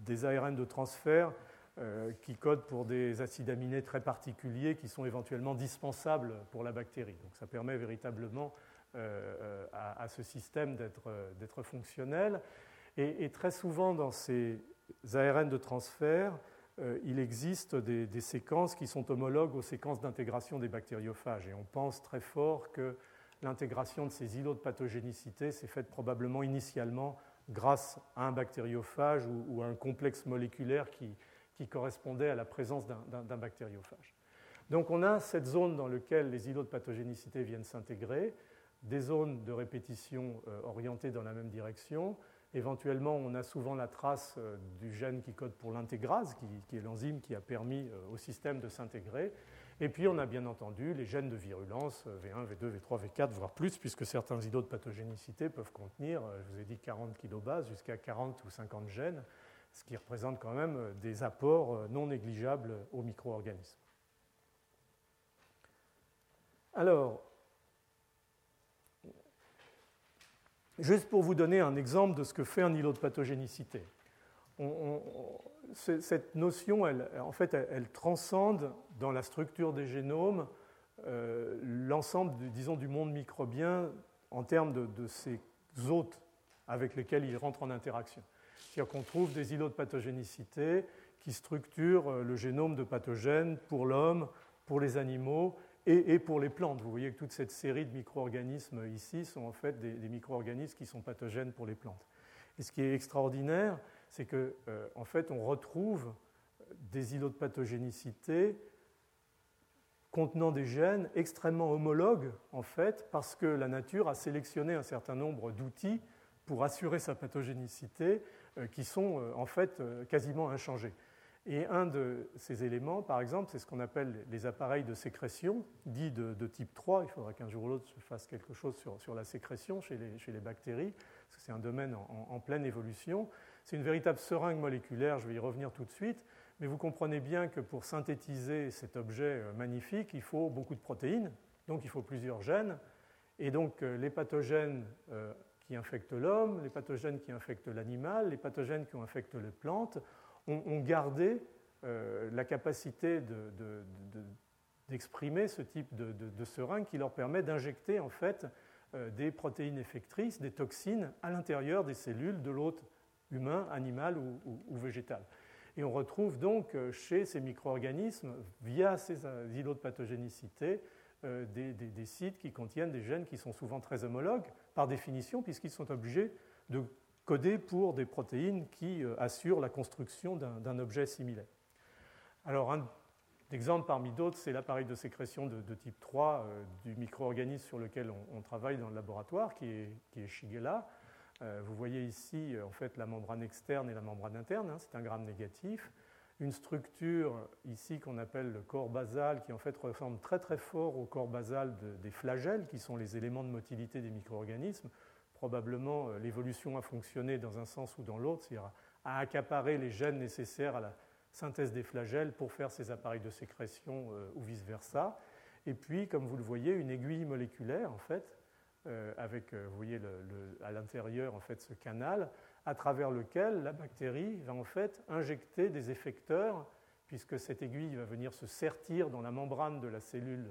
[SPEAKER 2] des ARN de transfert qui codent pour des acides aminés très particuliers qui sont éventuellement dispensables pour la bactérie. Donc ça permet véritablement à ce système d'être fonctionnel. Et très souvent, dans ces ARN de transfert, il existe des séquences qui sont homologues aux séquences d'intégration des bactériophages. Et on pense très fort que l'intégration de ces îlots de pathogénicité s'est faite probablement initialement grâce à un bactériophage ou à un complexe moléculaire qui correspondait à la présence d'un bactériophage. Donc on a cette zone dans laquelle les îlots de pathogénicité viennent s'intégrer, des zones de répétition orientées dans la même direction. Éventuellement, on a souvent la trace du gène qui code pour l'intégrase, qui est l'enzyme qui a permis au système de s'intégrer. Et puis, on a bien entendu les gènes de virulence, V1, V2, V3, V4, voire plus, puisque certains îlots de pathogénicité peuvent contenir, je vous ai dit 40 kilobases, jusqu'à 40 ou 50 gènes, ce qui représente quand même des apports non négligeables aux micro-organismes. Alors, juste pour vous donner un exemple de ce que fait un îlot de pathogénicité. Cette notion, elle transcende dans la structure des génomes l'ensemble, disons, du monde microbien en termes de ces hôtes avec lesquels il rentre en interaction. C'est-à-dire qu'on trouve des îlots de pathogénicité qui structurent le génome de pathogènes pour l'homme, pour les animaux et pour les plantes. Vous voyez que toute cette série de micro-organismes ici sont en fait des micro-organismes qui sont pathogènes pour les plantes. Et ce qui est extraordinaire, c'est qu'en en fait, on retrouve des îlots de pathogénicité contenant des gènes extrêmement homologues, en fait, parce que la nature a sélectionné un certain nombre d'outils pour assurer sa pathogénicité qui sont en fait quasiment inchangés. Et un de ces éléments, par exemple, c'est ce qu'on appelle les appareils de sécrétion, dits de type 3. Il faudra qu'un jour ou l'autre je fasse quelque chose sur la sécrétion chez les bactéries, parce que c'est un domaine en pleine évolution. C'est une véritable seringue moléculaire, je vais y revenir tout de suite, mais vous comprenez bien que pour synthétiser cet objet magnifique, il faut beaucoup de protéines, donc il faut plusieurs gènes, et donc les pathogènes qui infectent l'homme, les pathogènes qui infectent l'animal, les pathogènes qui infectent les plantes, ont gardé la capacité d'exprimer ce type de seringue qui leur permet d'injecter en fait des protéines effectrices, des toxines à l'intérieur des cellules de l'hôte humain, animal ou végétal. Et on retrouve donc chez ces micro-organismes, via ces îlots de pathogénicité, des sites qui contiennent des gènes qui sont souvent très homologues, par définition, puisqu'ils sont obligés de coder pour des protéines qui assurent la construction d'un objet similaire. Alors, un exemple parmi d'autres, c'est l'appareil de sécrétion de type 3 du micro-organisme sur lequel on travaille dans le laboratoire, qui est Shigella. Vous voyez ici en fait, la membrane externe et la membrane interne, c'est un gram négatif. Une structure ici qu'on appelle le corps basal, qui en fait ressemble très très fort au corps basal des flagelles, qui sont les éléments de motilité des micro-organismes. Probablement, l'évolution a fonctionné dans un sens ou dans l'autre, c'est-à-dire à accaparer les gènes nécessaires à la synthèse des flagelles pour faire ces appareils de sécrétion ou vice-versa. Et puis, comme vous le voyez, une aiguille moléculaire, en fait, avec, vous voyez, à l'intérieur, en fait, ce canal, à travers lequel la bactérie va, en fait, injecter des effecteurs, puisque cette aiguille va venir se sertir dans la membrane de la cellule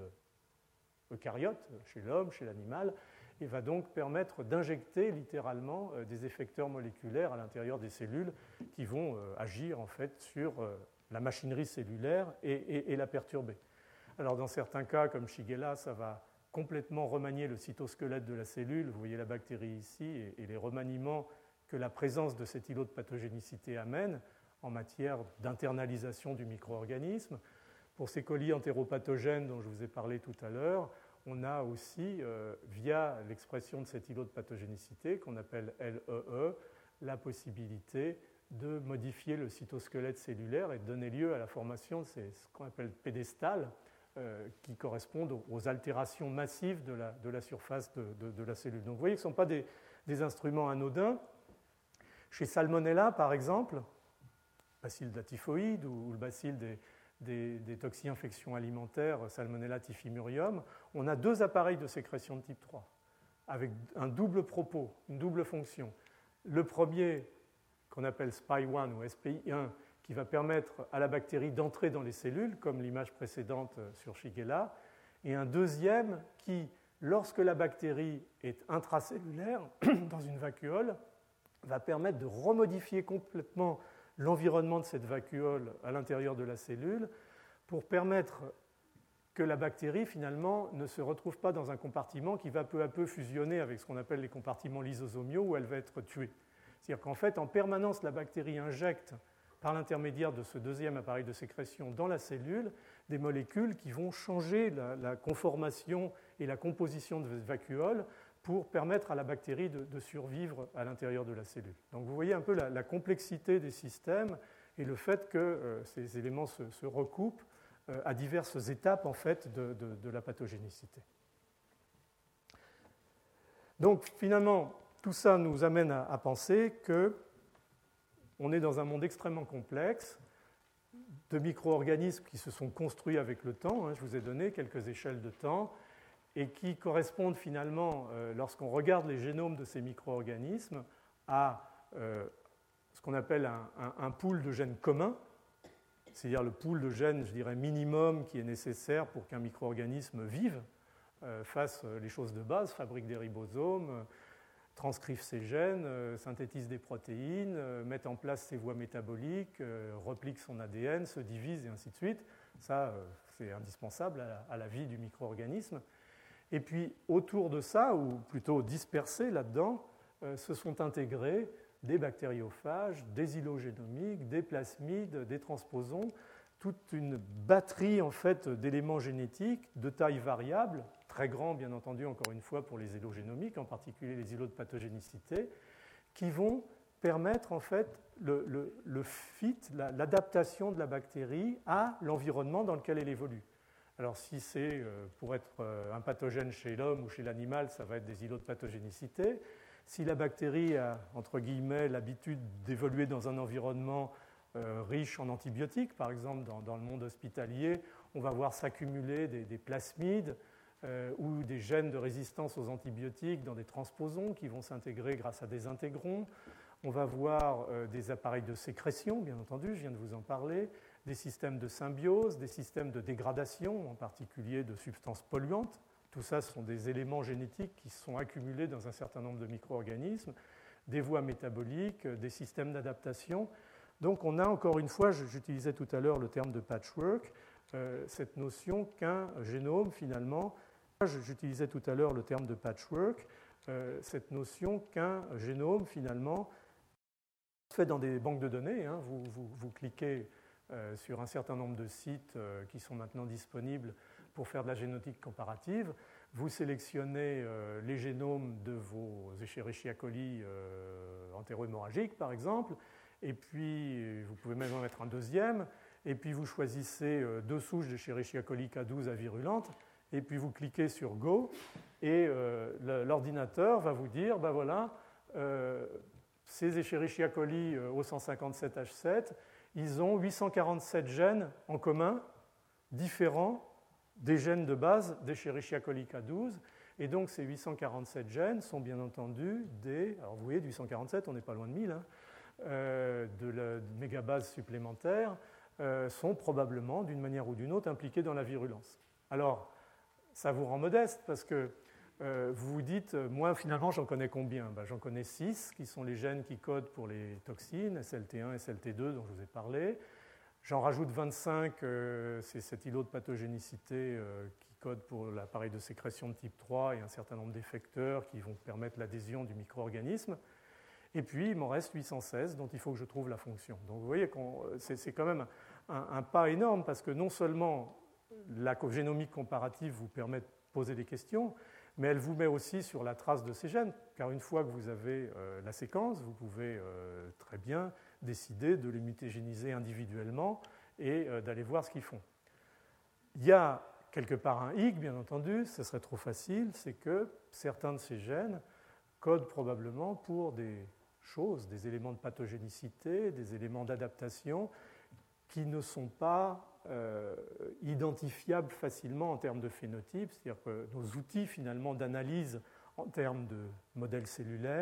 [SPEAKER 2] eucaryote, chez l'homme, chez l'animal, et va donc permettre d'injecter littéralement des effecteurs moléculaires à l'intérieur des cellules qui vont agir en fait sur la machinerie cellulaire et la perturber. Alors dans certains cas, comme Shigella, ça va complètement remanier le cytosquelette de la cellule. Vous voyez la bactérie ici et les remaniements que la présence de cet îlot de pathogénicité amène en matière d'internalisation du micro-organisme. Pour ces colis entéropathogènes dont je vous ai parlé tout à l'heure, on a aussi, via l'expression de cet îlot de pathogénicité, qu'on appelle LEE, la possibilité de modifier le cytosquelette cellulaire et de donner lieu à la formation de ce qu'on appelle pédestales, qui correspondent aux altérations massives de la surface de la cellule. Donc vous voyez que ce ne sont pas des instruments anodins. Chez Salmonella, par exemple, le bacille de la typhoïde ou le bacille des toxi-infections alimentaires, Salmonella typhimurium, on a deux appareils de sécrétion de type 3, avec un double propos, une double fonction. Le premier qu'on appelle SPI1 ou SPI1, qui va permettre à la bactérie d'entrer dans les cellules, comme l'image précédente sur Shigella, et un deuxième qui, lorsque la bactérie est intracellulaire, dans une vacuole, va permettre de remodifier complètement l'environnement de cette vacuole à l'intérieur de la cellule pour permettre que la bactérie, finalement, ne se retrouve pas dans un compartiment qui va peu à peu fusionner avec ce qu'on appelle les compartiments lysosomiaux où elle va être tuée. C'est-à-dire qu'en fait, en permanence, la bactérie injecte, par l'intermédiaire de ce deuxième appareil de sécrétion dans la cellule, des molécules qui vont changer la conformation et la composition de cette vacuole pour permettre à la bactérie de survivre à l'intérieur de la cellule. Donc vous voyez un peu la complexité des systèmes et le fait que ces éléments se recoupent à diverses étapes en fait, de la pathogénicité. Donc finalement, tout ça nous amène à penser qu'on est dans un monde extrêmement complexe de micro-organismes qui se sont construits avec le temps. Je vous ai donné quelques échelles de temps et qui correspondent finalement, lorsqu'on regarde les génomes de ces micro-organismes, à ce qu'on appelle un pool de gènes communs, c'est-à-dire le pool de gènes, je dirais, minimum qui est nécessaire pour qu'un micro-organisme vive, fasse les choses de base, fabrique des ribosomes, transcrive ses gènes, synthétise des protéines, mette en place ses voies métaboliques, replique son ADN, se divise et ainsi de suite. Ça, c'est indispensable à la vie du micro-organisme. Et puis, autour de ça, ou plutôt dispersés là-dedans, se sont intégrés des bactériophages, des hylogénomiques, des plasmides, des transposons, toute une batterie en fait, d'éléments génétiques de taille variable, très grands bien entendu encore une fois pour les hylogénomiques, en particulier les îlots de pathogénicité, qui vont permettre en fait le fit, l'adaptation de la bactérie à l'environnement dans lequel elle évolue. Alors si c'est pour être un pathogène chez l'homme ou chez l'animal, ça va être des îlots de pathogénicité. Si la bactérie a, entre guillemets, l'habitude d'évoluer dans un environnement riche en antibiotiques, par exemple dans le monde hospitalier, on va voir s'accumuler des plasmides ou des gènes de résistance aux antibiotiques dans des transposons qui vont s'intégrer grâce à des intégrons. On va voir des appareils de sécrétion, bien entendu, je viens de vous en parler, des systèmes de symbiose, des systèmes de dégradation, en particulier de substances polluantes. Tout ça, ce sont des éléments génétiques qui sont accumulés dans un certain nombre de micro-organismes, des voies métaboliques, des systèmes d'adaptation. Donc on a encore une fois, j'utilisais tout à l'heure le terme de patchwork, cette notion qu'un génome finalement, j'utilisais tout à l'heure le terme de patchwork, cette notion qu'un génome finalement fait dans des banques de données. Vous cliquez sur un certain nombre de sites qui sont maintenant disponibles pour faire de la génotique comparative. Vous sélectionnez les génomes de vos Escherichia coli entérohémorragiques, par exemple, et puis vous pouvez même en mettre un deuxième, et puis vous choisissez deux souches d'Escherichia coli K12 à virulente, et puis vous cliquez sur Go, et l'ordinateur va vous dire, ben voilà, ces Escherichia coli au 157H7, ils ont 847 gènes en commun, différents des gènes de base d'Escherichia coli K12. Et donc ces 847 gènes sont bien entendu alors vous voyez, 847, on n'est pas loin de 1000, de la mégabase supplémentaire, sont probablement, d'une manière ou d'une autre, impliqués dans la virulence. Alors, ça vous rend modeste parce que vous vous dites, moi finalement j'en connais combien ? J'en connais 6 qui sont les gènes qui codent pour les toxines, SLT1, SLT2 dont je vous ai parlé. J'en rajoute 25, c'est cet îlot de pathogénicité qui code pour l'appareil de sécrétion de type 3 et un certain nombre d'effecteurs qui vont permettre l'adhésion du micro-organisme. Et puis il m'en reste 816 dont il faut que je trouve la fonction. Donc vous voyez que c'est quand même un pas énorme parce que non seulement la génomique comparative vous permet de poser des questions, mais elle vous met aussi sur la trace de ces gènes, car une fois que vous avez la séquence, vous pouvez très bien décider de les mutagéniser individuellement et d'aller voir ce qu'ils font. Il y a quelque part un hic, bien entendu, ce serait trop facile, c'est que certains de ces gènes codent probablement pour des choses, des éléments de pathogénicité, des éléments d'adaptation qui ne sont pas identifiables facilement en termes de phénotype, c'est-à-dire que nos outils finalement d'analyse en termes de modèles cellulaires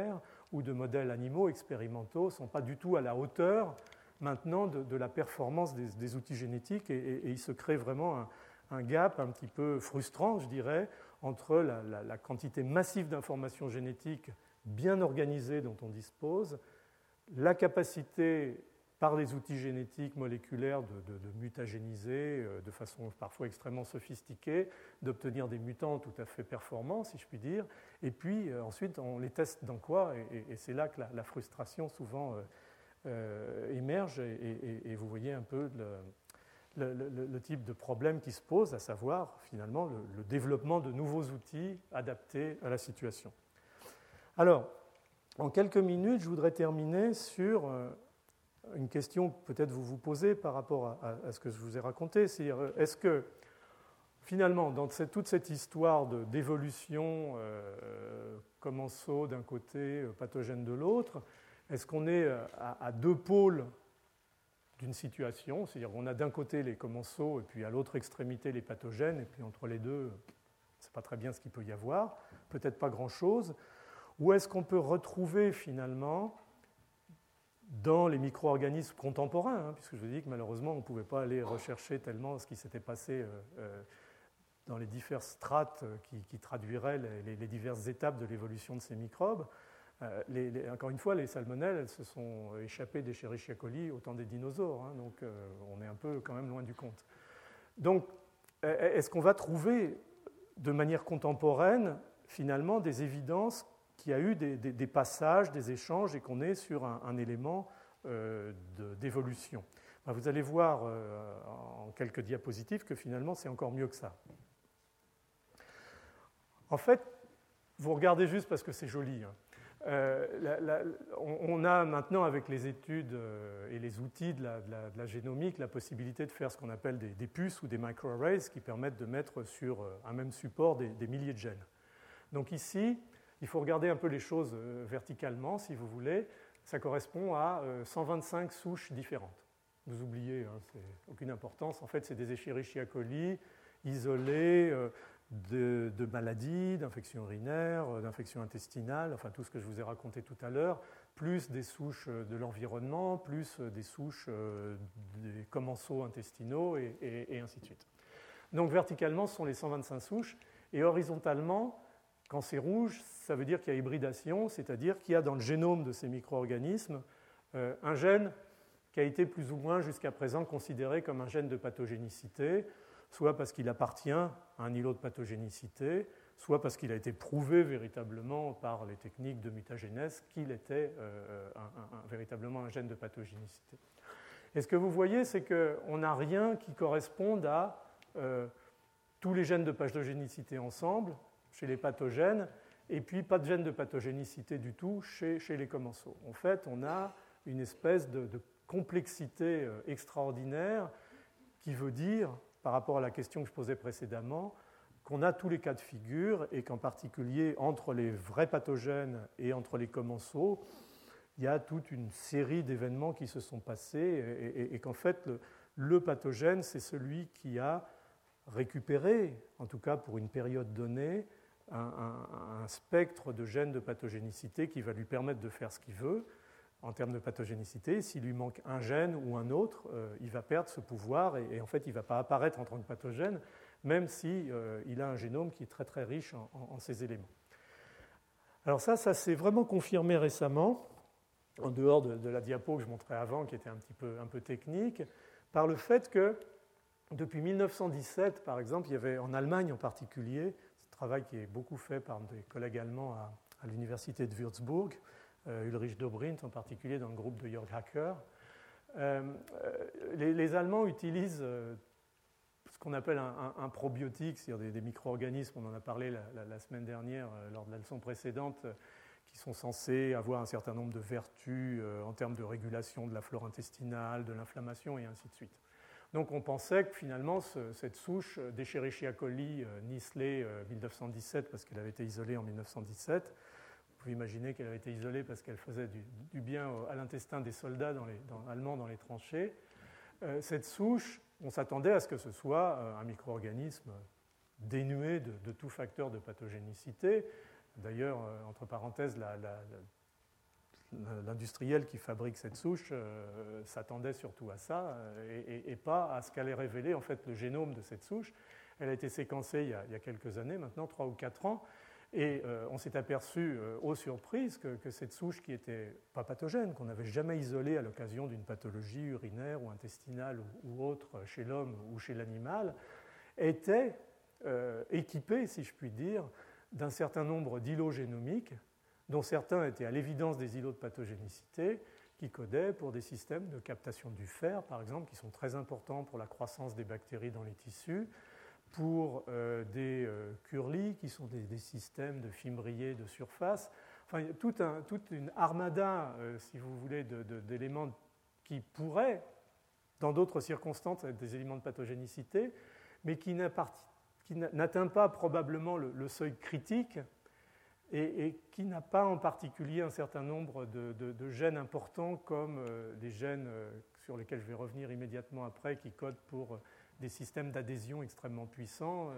[SPEAKER 2] ou de modèles animaux expérimentaux ne sont pas du tout à la hauteur maintenant de la performance des outils génétiques et il se crée vraiment un gap un petit peu frustrant, je dirais, entre la quantité massive d'informations génétiques bien organisées dont on dispose, la capacité par les outils génétiques moléculaires de mutagéniser de façon parfois extrêmement sophistiquée, d'obtenir des mutants tout à fait performants, si je puis dire, et puis ensuite on les teste dans quoi, et c'est là que la frustration souvent émerge, et vous voyez un peu le type de problème qui se pose, à savoir finalement le développement de nouveaux outils adaptés à la situation. Alors, en quelques minutes, je voudrais terminer sur une question que peut-être vous vous posez par rapport à ce que je vous ai raconté, c'est-à-dire est-ce que finalement, dans toute cette histoire d'évolution commensaux d'un côté, pathogène de l'autre, est-ce qu'on est à deux pôles d'une situation, c'est-à-dire qu'on a d'un côté les commensaux et puis à l'autre extrémité les pathogènes, et puis entre les deux, on ne sait pas très bien ce qu'il peut y avoir, peut-être pas grand-chose, ou est-ce qu'on peut retrouver finalement dans les micro-organismes contemporains, puisque je vous dis que malheureusement on ne pouvait pas aller rechercher tellement ce qui s'était passé dans les diverses strates qui traduiraient les diverses étapes de l'évolution de ces microbes. Encore une fois, les salmonelles, elles se sont échappées des Escherichia coli au temps des dinosaures, donc on est un peu quand même loin du compte. Donc, est-ce qu'on va trouver de manière contemporaine, finalement, des évidences qu'il y a eu des passages, des échanges, et qu'on est sur un élément d'évolution? Vous allez voir en quelques diapositives que finalement, c'est encore mieux que ça. En fait, vous regardez juste parce que c'est joli. On a maintenant, avec les études et les outils de la génomique, la possibilité de faire ce qu'on appelle des puces ou des microarrays qui permettent de mettre sur un même support des milliers de gènes. Donc ici, il faut regarder un peu les choses verticalement, si vous voulez. Ça correspond à 125 souches différentes. Vous oubliez, c'est aucune importance. En fait, c'est des Escherichia coli isolés de maladies, d'infections urinaires, d'infections intestinales, enfin tout ce que je vous ai raconté tout à l'heure, plus des souches de l'environnement, plus des souches des commensaux intestinaux, et ainsi de suite. Donc verticalement, ce sont les 125 souches, et horizontalement, quand c'est rouge, ça veut dire qu'il y a hybridation, c'est-à-dire qu'il y a dans le génome de ces micro-organismes un gène qui a été plus ou moins jusqu'à présent considéré comme un gène de pathogénicité, soit parce qu'il appartient à un îlot de pathogénicité, soit parce qu'il a été prouvé véritablement par les techniques de mutagénèse qu'il était véritablement un gène de pathogénicité. Et ce que vous voyez, c'est qu'on n'a rien qui corresponde à tous les gènes de pathogénicité ensemble, chez les pathogènes, et puis pas de gène de pathogénicité du tout chez les commensaux. En fait, on a une espèce de complexité extraordinaire qui veut dire, par rapport à la question que je posais précédemment, qu'on a tous les cas de figure et qu'en particulier entre les vrais pathogènes et entre les commensaux, il y a toute une série d'événements qui se sont passés et qu'en fait le pathogène, c'est celui qui a récupéré, en tout cas pour une période donnée, un spectre de gènes de pathogénicité qui va lui permettre de faire ce qu'il veut en termes de pathogénicité. S'il lui manque un gène ou un autre, il va perdre ce pouvoir et en fait, il ne va pas apparaître en tant que pathogène, même s'il a un génome qui est très très riche en ces éléments. Alors ça s'est vraiment confirmé récemment, en dehors de la diapo que je montrais avant, qui était un peu technique, par le fait que depuis 1917, par exemple, il y avait en Allemagne en particulier, ce travail qui est beaucoup fait par des collègues allemands à l'université de Würzburg, Ulrich Dobrindt en particulier dans le groupe de Jörg Hacker. Les Allemands utilisent ce qu'on appelle un probiotique, c'est-à-dire des micro-organismes, on en a parlé la semaine dernière lors de la leçon précédente, qui sont censés avoir un certain nombre de vertus en termes de régulation de la flore intestinale, de l'inflammation et ainsi de suite. Donc on pensait que finalement cette souche d'Escherichia coli Nisley 1917, parce qu'elle avait été isolée en 1917, vous pouvez imaginer qu'elle avait été isolée parce qu'elle faisait du bien à l'intestin des soldats allemands dans les tranchées. Cette souche, on s'attendait à ce que ce soit un micro-organisme dénué de tout facteur de pathogénicité. D'ailleurs, entre parenthèses, l'industriel qui fabrique cette souche s'attendait surtout à ça et pas à ce qu'allait révéler en fait le génome de cette souche. Elle a été séquencée il y a quelques années maintenant, 3 ou 4 ans, et on s'est aperçu aux surprises que cette souche qui n'était pas pathogène, qu'on n'avait jamais isolée à l'occasion d'une pathologie urinaire ou intestinale ou autre chez l'homme ou chez l'animal, était équipée, si je puis dire, d'un certain nombre d'îlots génomiques, dont certains étaient à l'évidence des îlots de pathogénicité, qui codaient pour des systèmes de captation du fer, par exemple, qui sont très importants pour la croissance des bactéries dans les tissus, pour des curlis, qui sont des systèmes de fimbriers de surface. Enfin, toute une armada, si vous voulez, d'éléments qui pourraient, dans d'autres circonstances, être des éléments de pathogénicité, mais qui n'atteint pas probablement le seuil critique et qui n'a pas en particulier un certain nombre de gènes importants comme des gènes sur lesquels je vais revenir immédiatement après, qui codent pour des systèmes d'adhésion extrêmement puissants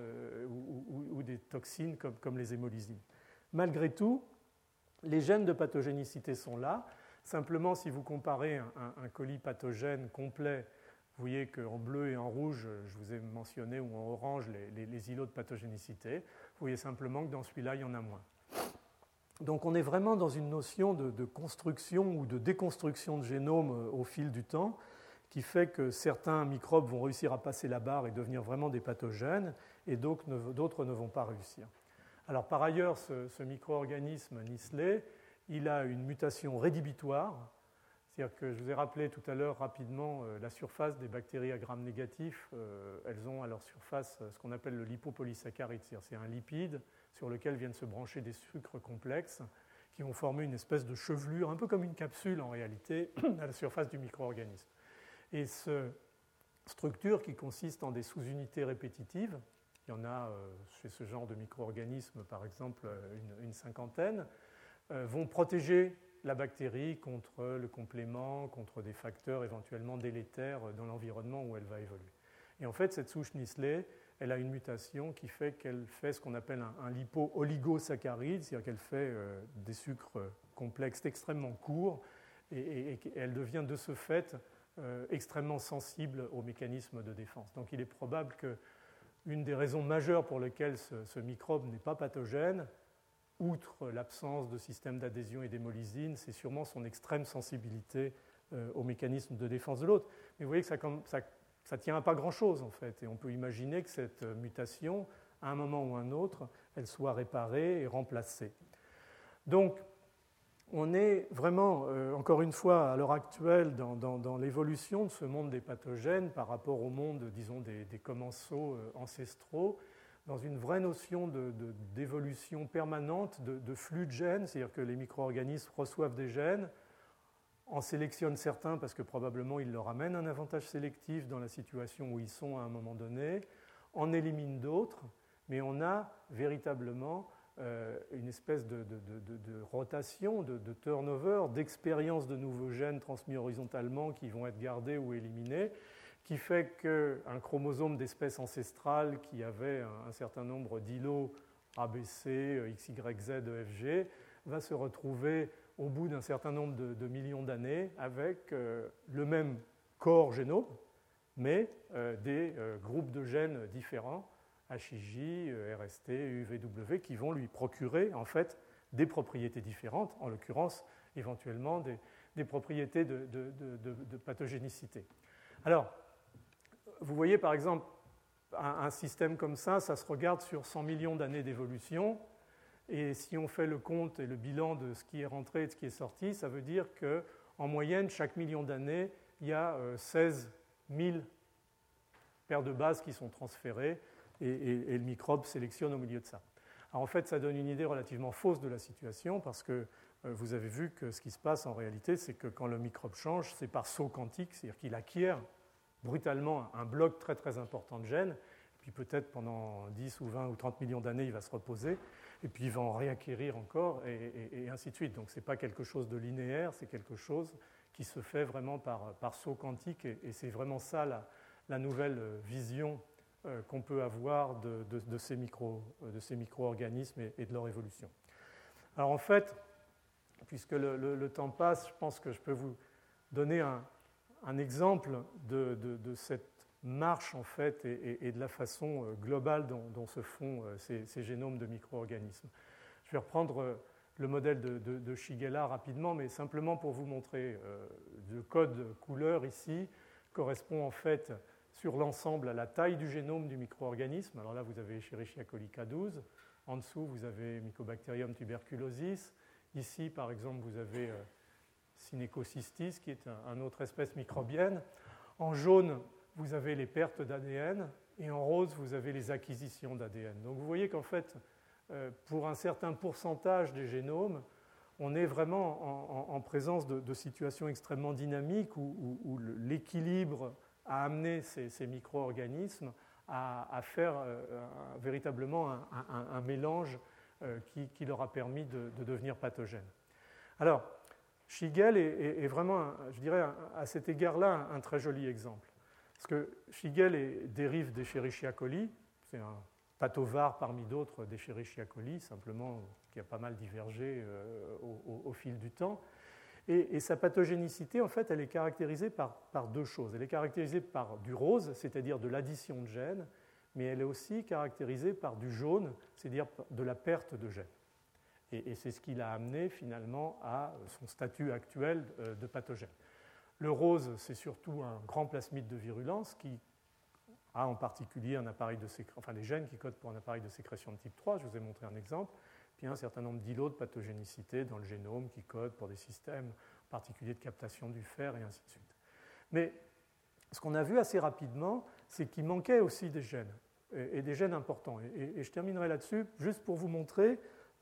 [SPEAKER 2] ou des toxines comme les hémolysines. Malgré tout, les gènes de pathogénicité sont là. Simplement, si vous comparez un colis pathogène complet, vous voyez qu'en bleu et en rouge, je vous ai mentionné, ou en orange, les îlots de pathogénicité. Vous voyez simplement que dans celui-là, il y en a moins. Donc on est vraiment dans une notion de construction ou de déconstruction de génome au fil du temps, qui fait que certains microbes vont réussir à passer la barre et devenir vraiment des pathogènes, et d'autres ne vont pas réussir. Alors par ailleurs, ce micro-organisme Nisley, il a une mutation rédhibitoire, c'est-à-dire que je vous ai rappelé tout à l'heure rapidement la surface des bactéries à gram négatif, elles ont à leur surface ce qu'on appelle le lipopolysaccharide, c'est-à-dire c'est un lipide sur lequel viennent se brancher des sucres complexes qui vont former une espèce de chevelure, un peu comme une capsule en réalité, à la surface du micro-organisme. Et cette structure qui consiste en des sous-unités répétitives, il y en a chez ce genre de micro-organismes par exemple une cinquantaine, vont protéger la bactérie contre le complément, contre des facteurs éventuellement délétères dans l'environnement où elle va évoluer. Et en fait, cette souche Nisley, elle a une mutation qui fait qu'elle fait ce qu'on appelle un lipo-oligosaccharide, c'est-à-dire qu'elle fait des sucres complexes extrêmement courts et elle devient de ce fait extrêmement sensible aux mécanismes de défense. Donc il est probable qu'une des raisons majeures pour lesquelles ce microbe n'est pas pathogène, outre l'absence de système d'adhésion et d'hémolysine, c'est sûrement son extrême sensibilité aux mécanismes de défense de l'autre. Mais vous voyez que ça tient à pas grand-chose en fait, et on peut imaginer que cette mutation, à un moment ou un autre, elle soit réparée et remplacée. Donc, on est vraiment, encore une fois, à l'heure actuelle, dans l'évolution de ce monde des pathogènes par rapport au monde, disons, des commensaux ancestraux, dans une vraie notion d'évolution permanente de flux de gènes, c'est-à-dire que les micro-organismes reçoivent des gènes, en sélectionnent certains parce que probablement ils leur amènent un avantage sélectif dans la situation où ils sont à un moment donné, en éliminent d'autres, mais on a véritablement une espèce de rotation, de turnover, d'expérience de nouveaux gènes transmis horizontalement qui vont être gardés ou éliminés, qui fait qu'un chromosome d'espèce ancestrale qui avait un certain nombre d'îlots ABC, XYZ, EFG, va se retrouver au bout d'un certain nombre de millions d'années avec le même corps génome, mais des groupes de gènes différents, HIJ, RST, UVW, qui vont lui procurer en fait des propriétés différentes, en l'occurrence éventuellement des propriétés de pathogénicité. Alors, vous voyez par exemple un système comme ça se regarde sur 100 millions d'années d'évolution, et si on fait le compte et le bilan de ce qui est rentré et de ce qui est sorti, ça veut dire qu'en moyenne, chaque million d'années, il y a 16 000 paires de bases qui sont transférées, et le microbe sélectionne au milieu de ça. Alors en fait, ça donne une idée relativement fausse de la situation, parce que vous avez vu que ce qui se passe en réalité, c'est que quand le microbe change, c'est par saut quantique, c'est-à-dire qu'il acquiert brutalement un bloc très très important de gènes, puis peut-être pendant 10 ou 20 ou 30 millions d'années, il va se reposer, et puis il va en réacquérir encore, et ainsi de suite. Donc ce n'est pas quelque chose de linéaire, c'est quelque chose qui se fait vraiment par saut quantique, et c'est vraiment ça la nouvelle vision qu'on peut avoir de ces micro-organismes et de leur évolution. Alors en fait, puisque le temps passe, je pense que je peux vous donner un exemple de cette marche en fait et de la façon globale dont se font ces génomes de micro-organismes. Je vais reprendre le modèle de Shigella rapidement, mais simplement pour vous montrer. Le code couleur ici correspond en fait sur l'ensemble à la taille du génome du micro-organisme. Alors là, vous avez Escherichia coli K12. En dessous, vous avez Mycobacterium tuberculosis. Ici, par exemple, vous avez Synechocystis, qui est une autre espèce microbienne. En jaune, vous avez les pertes d'ADN. Et en rose, vous avez les acquisitions d'ADN. Donc vous voyez qu'en fait, pour un certain pourcentage des génomes, on est vraiment en présence de situations extrêmement dynamiques où l'équilibre a amené ces micro-organismes à faire véritablement un mélange qui leur a permis de devenir pathogènes. Alors, Shigella est vraiment, je dirais, à cet égard-là, un très joli exemple. Parce que Shigella dérive d'Escherichia coli, c'est un pathovar parmi d'autres d'Escherichia coli, simplement qui a pas mal divergé au fil du temps. Et sa pathogénicité, en fait, elle est caractérisée par deux choses. Elle est caractérisée par du rose, c'est-à-dire de l'addition de gènes, mais elle est aussi caractérisée par du jaune, c'est-à-dire de la perte de gènes. Et c'est ce qui l'a amené finalement à son statut actuel de pathogène. Le rose, c'est surtout un grand plasmide de virulence qui a en particulier un appareil de sécrétion, les gènes qui codent pour un appareil de sécrétion de type 3, je vous ai montré un exemple, puis un certain nombre d'îlots de pathogénicité dans le génome qui codent pour des systèmes particuliers de captation du fer et ainsi de suite. Mais ce qu'on a vu assez rapidement, c'est qu'il manquait aussi des gènes, et des gènes importants. Et je terminerai là-dessus juste pour vous montrer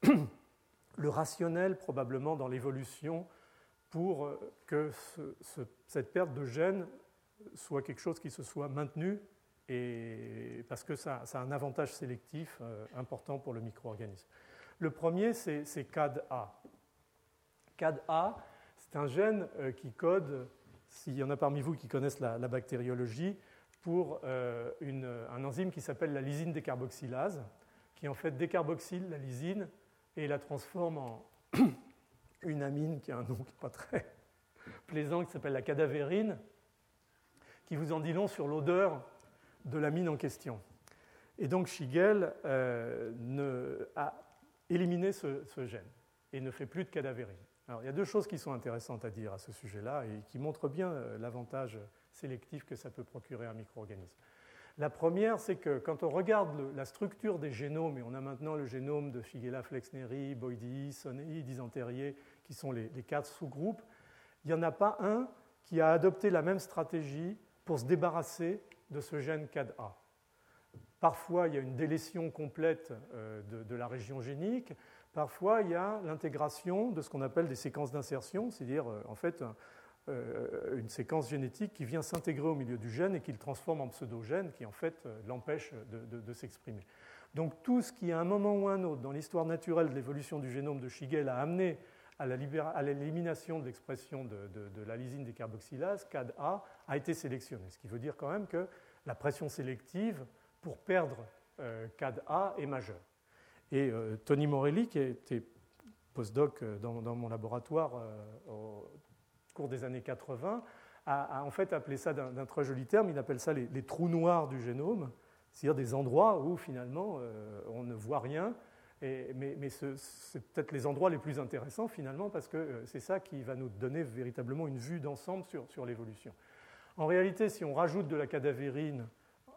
[SPEAKER 2] le rationnel probablement dans l'évolution pour que cette perte de gènes soit quelque chose qui se soit maintenu, et parce que ça a un avantage sélectif important pour le micro-organisme. Le premier, c'est CAD-A. CAD-A, c'est un gène qui code, s'il y en a parmi vous qui connaissent la bactériologie, pour un enzyme qui s'appelle la lysine décarboxylase, qui en fait décarboxyle la lysine et la transforme en une amine qui a un nom qui n'est pas très plaisant, qui s'appelle la cadavérine, qui vous en dit long sur l'odeur de l'amine en question. Et donc Shigella a éliminé ce gène et ne fait plus de cadavérine. Alors, il y a deux choses qui sont intéressantes à dire à ce sujet-là et qui montrent bien l'avantage sélectif que ça peut procurer à un micro-organisme. La première, c'est que quand on regarde la structure des génomes, et on a maintenant le génome de Shigella flexneri, Boydii, Sonnei, Dysenteriae, qui sont les 4 sous-groupes, il n'y en a pas un qui a adopté la même stratégie pour se débarrasser de ce gène CAD-A. Parfois, il y a une délétion complète de la région génique. Parfois, il y a l'intégration de ce qu'on appelle des séquences d'insertion, c'est-à-dire en fait une séquence génétique qui vient s'intégrer au milieu du gène et qui le transforme en pseudogène, qui en fait l'empêche de s'exprimer. Donc tout ce qui, à un moment ou à un autre, dans l'histoire naturelle de l'évolution du génome de Shigella, a amené à l'élimination de l'expression de la lysine décarboxylase, CAD-A, a été sélectionné. Ce qui veut dire quand même que la pression sélective pour perdre CAD-A est majeure. Et Tony Morelli, qui était postdoc dans mon laboratoire au cours des années 80, a en fait appelé ça d'un très joli terme, il appelle ça les trous noirs du génome, c'est-à-dire des endroits où finalement on ne voit rien, mais c'est peut-être les endroits les plus intéressants finalement parce que c'est ça qui va nous donner véritablement une vue d'ensemble sur l'évolution. En réalité, si on rajoute de la cadavérine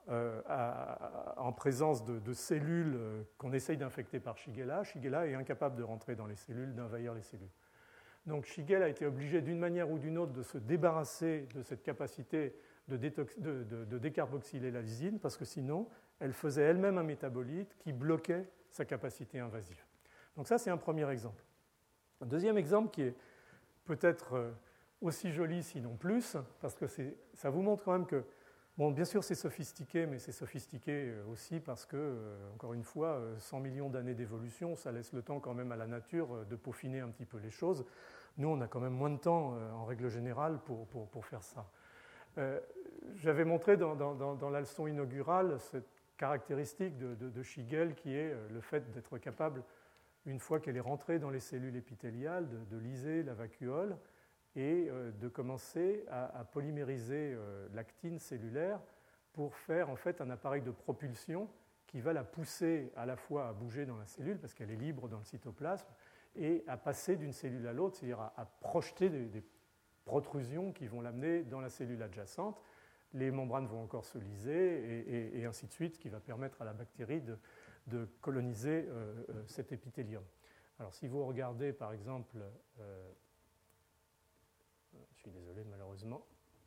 [SPEAKER 2] en présence de cellules qu'on essaye d'infecter par Shigella, Shigella est incapable de rentrer dans les cellules, d'envahir les cellules. Donc Shigella a été obligée d'une manière ou d'une autre de se débarrasser de cette capacité de décarboxyler la lysine parce que sinon, elle faisait elle-même un métabolite qui bloquait sa capacité invasive. Donc ça, c'est un premier exemple. Un deuxième exemple qui est peut-être aussi joli, sinon plus, parce que ça vous montre quand même que, bon, bien sûr, c'est sophistiqué, mais c'est sophistiqué aussi parce que, encore une fois, 100 millions d'années d'évolution, ça laisse le temps quand même à la nature de peaufiner un petit peu les choses. Nous, on a quand même moins de temps, en règle générale, pour faire ça. J'avais montré dans la leçon inaugurale cette caractéristique de Shigella qui est le fait d'être capable une fois qu'elle est rentrée dans les cellules épithéliales, de lyser la vacuole et de commencer à polymériser l'actine cellulaire pour faire en fait un appareil de propulsion qui va la pousser à la fois à bouger dans la cellule, parce qu'elle est libre dans le cytoplasme, et à passer d'une cellule à l'autre, c'est-à-dire à projeter des protrusions qui vont l'amener dans la cellule adjacente. Les membranes vont encore se liser, et ainsi de suite, ce qui va permettre à la bactérie de coloniser cet épithélium. Alors si vous regardez par exemple, je suis désolé malheureusement,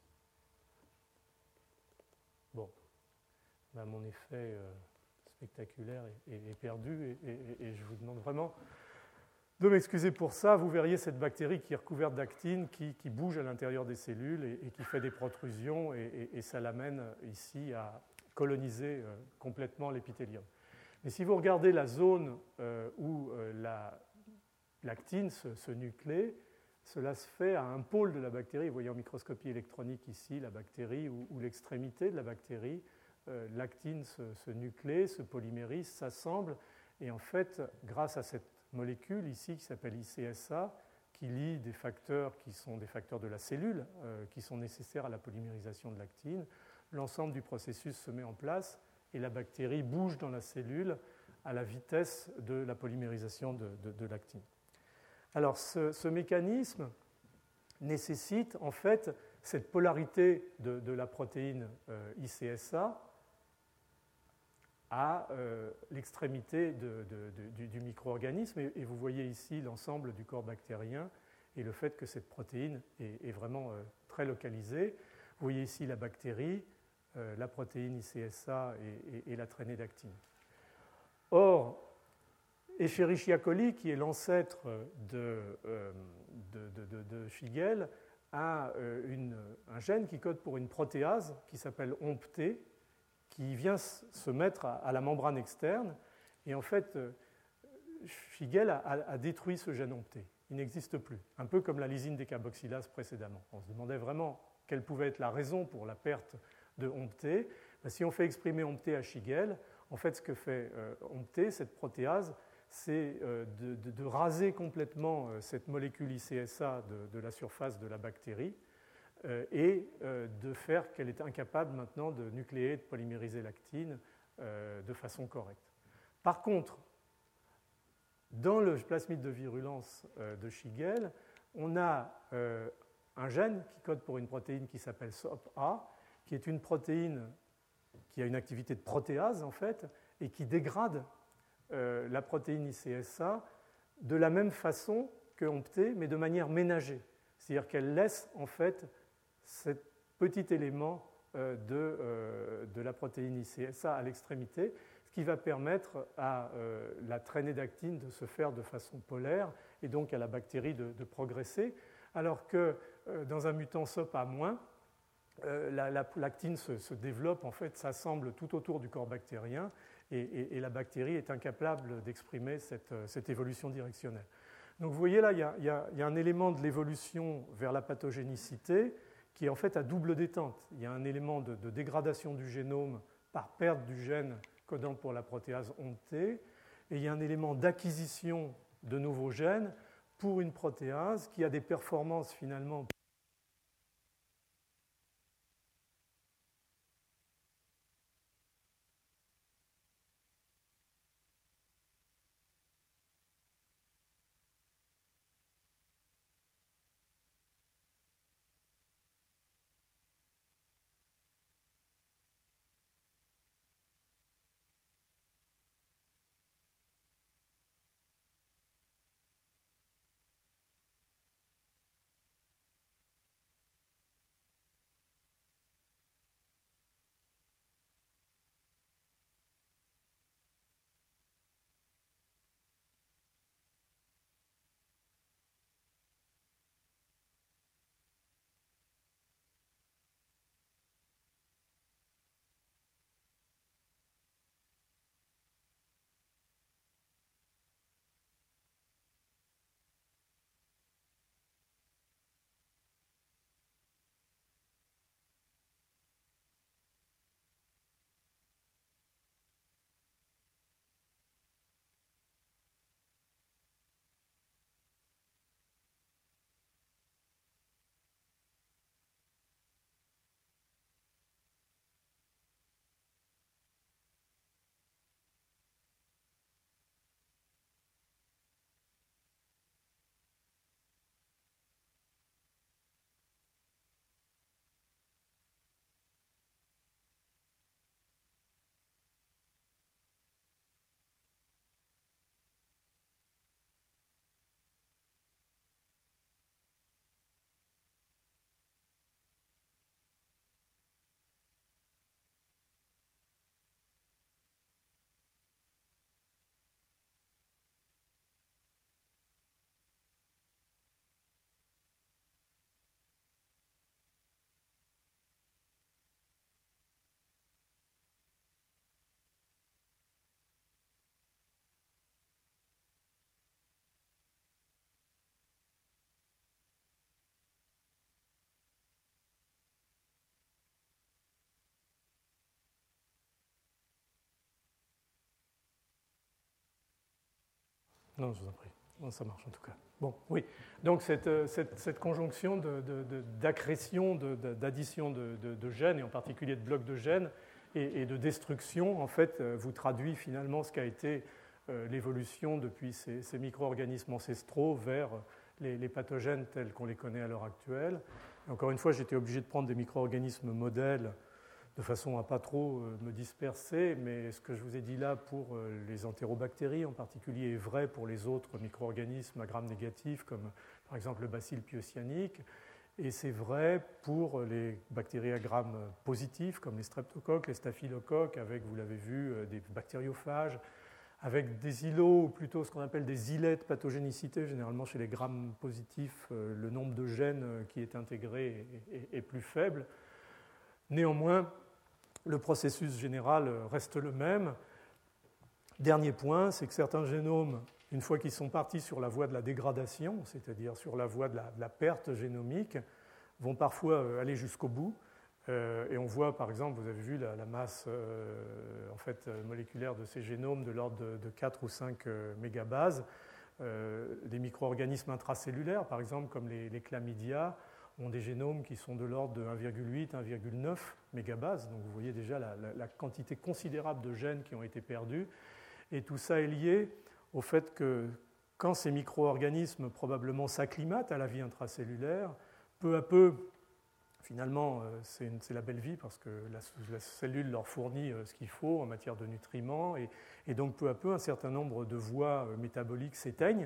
[SPEAKER 2] bon, ben, mon effet spectaculaire est perdu, et je vous demande vraiment de m'excuser pour ça. Vous verriez cette bactérie qui est recouverte d'actine, qui bouge à l'intérieur des cellules et qui fait des protrusions, et ça l'amène ici à coloniser complètement l'épithélium. Mais si vous regardez la zone où l'actine se nuclée, cela se fait à un pôle de la bactérie. Vous voyez en microscopie électronique ici la bactérie ou l'extrémité de la bactérie. L'actine se nuclée, se polymérise, s'assemble, et en fait, grâce à cette molécule ici qui s'appelle ICSA, qui lie des facteurs qui sont des facteurs de la cellule, qui sont nécessaires à la polymérisation de l'actine, l'ensemble du processus se met en place et la bactérie bouge dans la cellule à la vitesse de la polymérisation de l'actine. Alors ce mécanisme nécessite en fait cette polarité de la protéine ICSA à l'extrémité du micro-organisme, et vous voyez ici l'ensemble du corps bactérien et le fait que cette protéine est vraiment très localisée. Vous voyez ici la bactérie, la protéine ICSA et la traînée d'actine. Or, Escherichia coli, qui est l'ancêtre de Shigella, a un gène qui code pour une protéase qui s'appelle OMPT, qui vient se mettre à la membrane externe. Et en fait, Shigella a détruit ce gène OMPT. Il n'existe plus, un peu comme la lysine décarboxylase précédemment. On se demandait vraiment quelle pouvait être la raison pour la perte de OMPT. Si on fait exprimer OMPT à Shigella, en fait, ce que fait OMPT, cette protéase, c'est de raser complètement cette molécule ICSA de la surface de la bactérie et de faire qu'elle est incapable maintenant de nucléer, de polymériser l'actine de façon correcte. Par contre, dans le plasmide de virulence de Shigella, on a un gène qui code pour une protéine qui s'appelle SOP-A, qui est une protéine qui a une activité de protéase en fait, et qui dégrade la protéine ICSA de la même façon que OMPT, mais de manière ménagée. C'est-à-dire qu'elle laisse en fait ce petit élément de la protéine ICSA à l'extrémité, ce qui va permettre à la traînée d'actine de se faire de façon polaire et donc à la bactérie de progresser, alors que dans un mutant SOP-A-, l'actine se développe, en fait, s'assemble tout autour du corps bactérien et la bactérie est incapable d'exprimer cette évolution directionnelle. Donc vous voyez là, il y a un élément de l'évolution vers la pathogénicité qui est en fait à double détente. Il y a un élément de dégradation du génome par perte du gène codant pour la protéase OMPT, et il y a un élément d'acquisition de nouveaux gènes pour une protéase qui a des performances finalement Non, je vous en prie. Non, ça marche en tout cas. Bon, oui. Donc cette conjonction d'accrétion, d'addition de gènes, et en particulier de blocs de gènes, et de destruction, en fait, vous traduit finalement ce qu'a été l'évolution depuis ces micro-organismes ancestraux vers les pathogènes tels qu'on les connaît à l'heure actuelle. Et encore une fois, j'étais obligé de prendre des micro-organismes modèles de façon à ne pas trop me disperser, mais ce que je vous ai dit là pour les entérobactéries en particulier est vrai pour les autres micro-organismes à gram négatif, comme par exemple le bacille pyocyannique, et c'est vrai pour les bactéries à gram positif, comme les streptocoques, les staphylocoques, avec, vous l'avez vu, des bactériophages, avec des îlots, ou plutôt ce qu'on appelle des îlets de pathogénicité. Généralement, chez les grammes positifs, le nombre de gènes qui est intégré est plus faible. Néanmoins, le processus général reste le même. Dernier point, c'est que certains génomes, une fois qu'ils sont partis sur la voie de la dégradation, c'est-à-dire sur la voie de la perte génomique, vont parfois aller jusqu'au bout. Et on voit, par exemple, vous avez vu la masse moléculaire de ces génomes de l'ordre de 4 ou 5 mégabases. Des micro-organismes intracellulaires, par exemple, comme les chlamydia, ont des génomes qui sont de l'ordre de 1,8, 1,9 mégabases. Donc vous voyez déjà la quantité considérable de gènes qui ont été perdus. Et tout ça est lié au fait que quand ces micro-organismes probablement s'acclimatent à la vie intracellulaire, peu à peu, finalement, c'est la belle vie parce que la cellule leur fournit ce qu'il faut en matière de nutriments et donc peu à peu, un certain nombre de voies métaboliques s'éteignent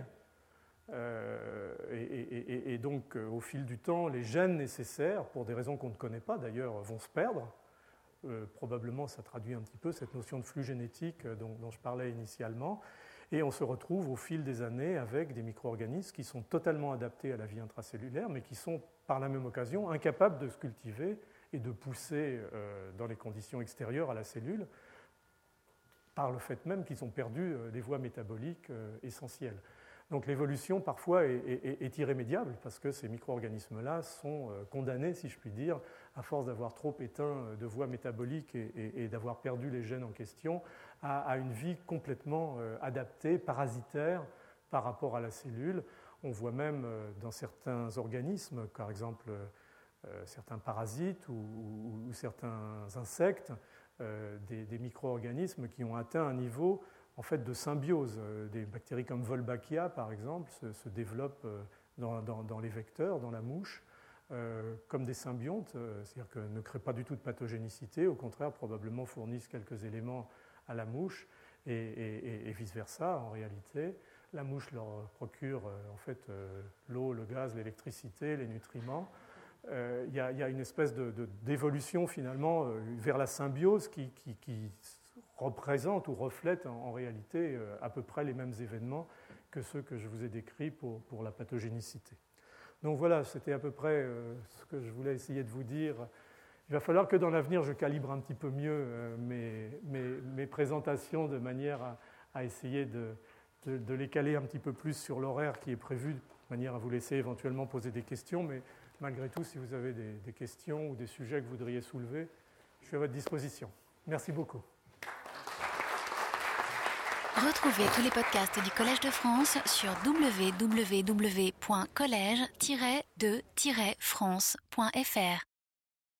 [SPEAKER 2] et donc au fil du temps, les gènes nécessaires, pour des raisons qu'on ne connaît pas d'ailleurs, vont se perdre. Probablement, ça traduit un petit peu cette notion de flux génétique dont je parlais initialement. Et on se retrouve au fil des années avec des micro-organismes qui sont totalement adaptés à la vie intracellulaire, mais qui sont par la même occasion incapables de se cultiver et de pousser dans les conditions extérieures à la cellule, par le fait même qu'ils ont perdu les voies métaboliques essentielles. Donc l'évolution parfois est irrémédiable parce que ces micro-organismes-là sont condamnés, si je puis dire, à force d'avoir trop éteint de voies métaboliques et d'avoir perdu les gènes en question, à une vie complètement adaptée, parasitaire par rapport à la cellule. On voit même dans certains organismes, par exemple certains parasites ou certains insectes, des micro-organismes qui ont atteint un niveau en fait, de symbiose. Des bactéries comme Wolbachia, par exemple, se développent dans les vecteurs, dans la mouche, comme des symbiontes, c'est-à-dire qu'elles ne créent pas du tout de pathogénicité, au contraire, probablement fournissent quelques éléments à la mouche, et vice-versa, en réalité. La mouche leur procure en fait, l'eau, le gaz, l'électricité, les nutriments. Il y a une espèce d'évolution, finalement, vers la symbiose qui représente ou reflète en réalité à peu près les mêmes événements que ceux que je vous ai décrits pour la pathogénicité. Donc voilà, c'était à peu près ce que je voulais essayer de vous dire. Il va falloir que dans l'avenir, je calibre un petit peu mieux mes présentations de manière à essayer de les caler un petit peu plus sur l'horaire qui est prévu, de manière à vous laisser éventuellement poser des questions. Mais malgré tout, si vous avez des questions ou des sujets que vous voudriez soulever, je suis à votre disposition. Merci beaucoup.
[SPEAKER 1] Retrouvez tous les podcasts du Collège de France sur www.collège-de-france.fr.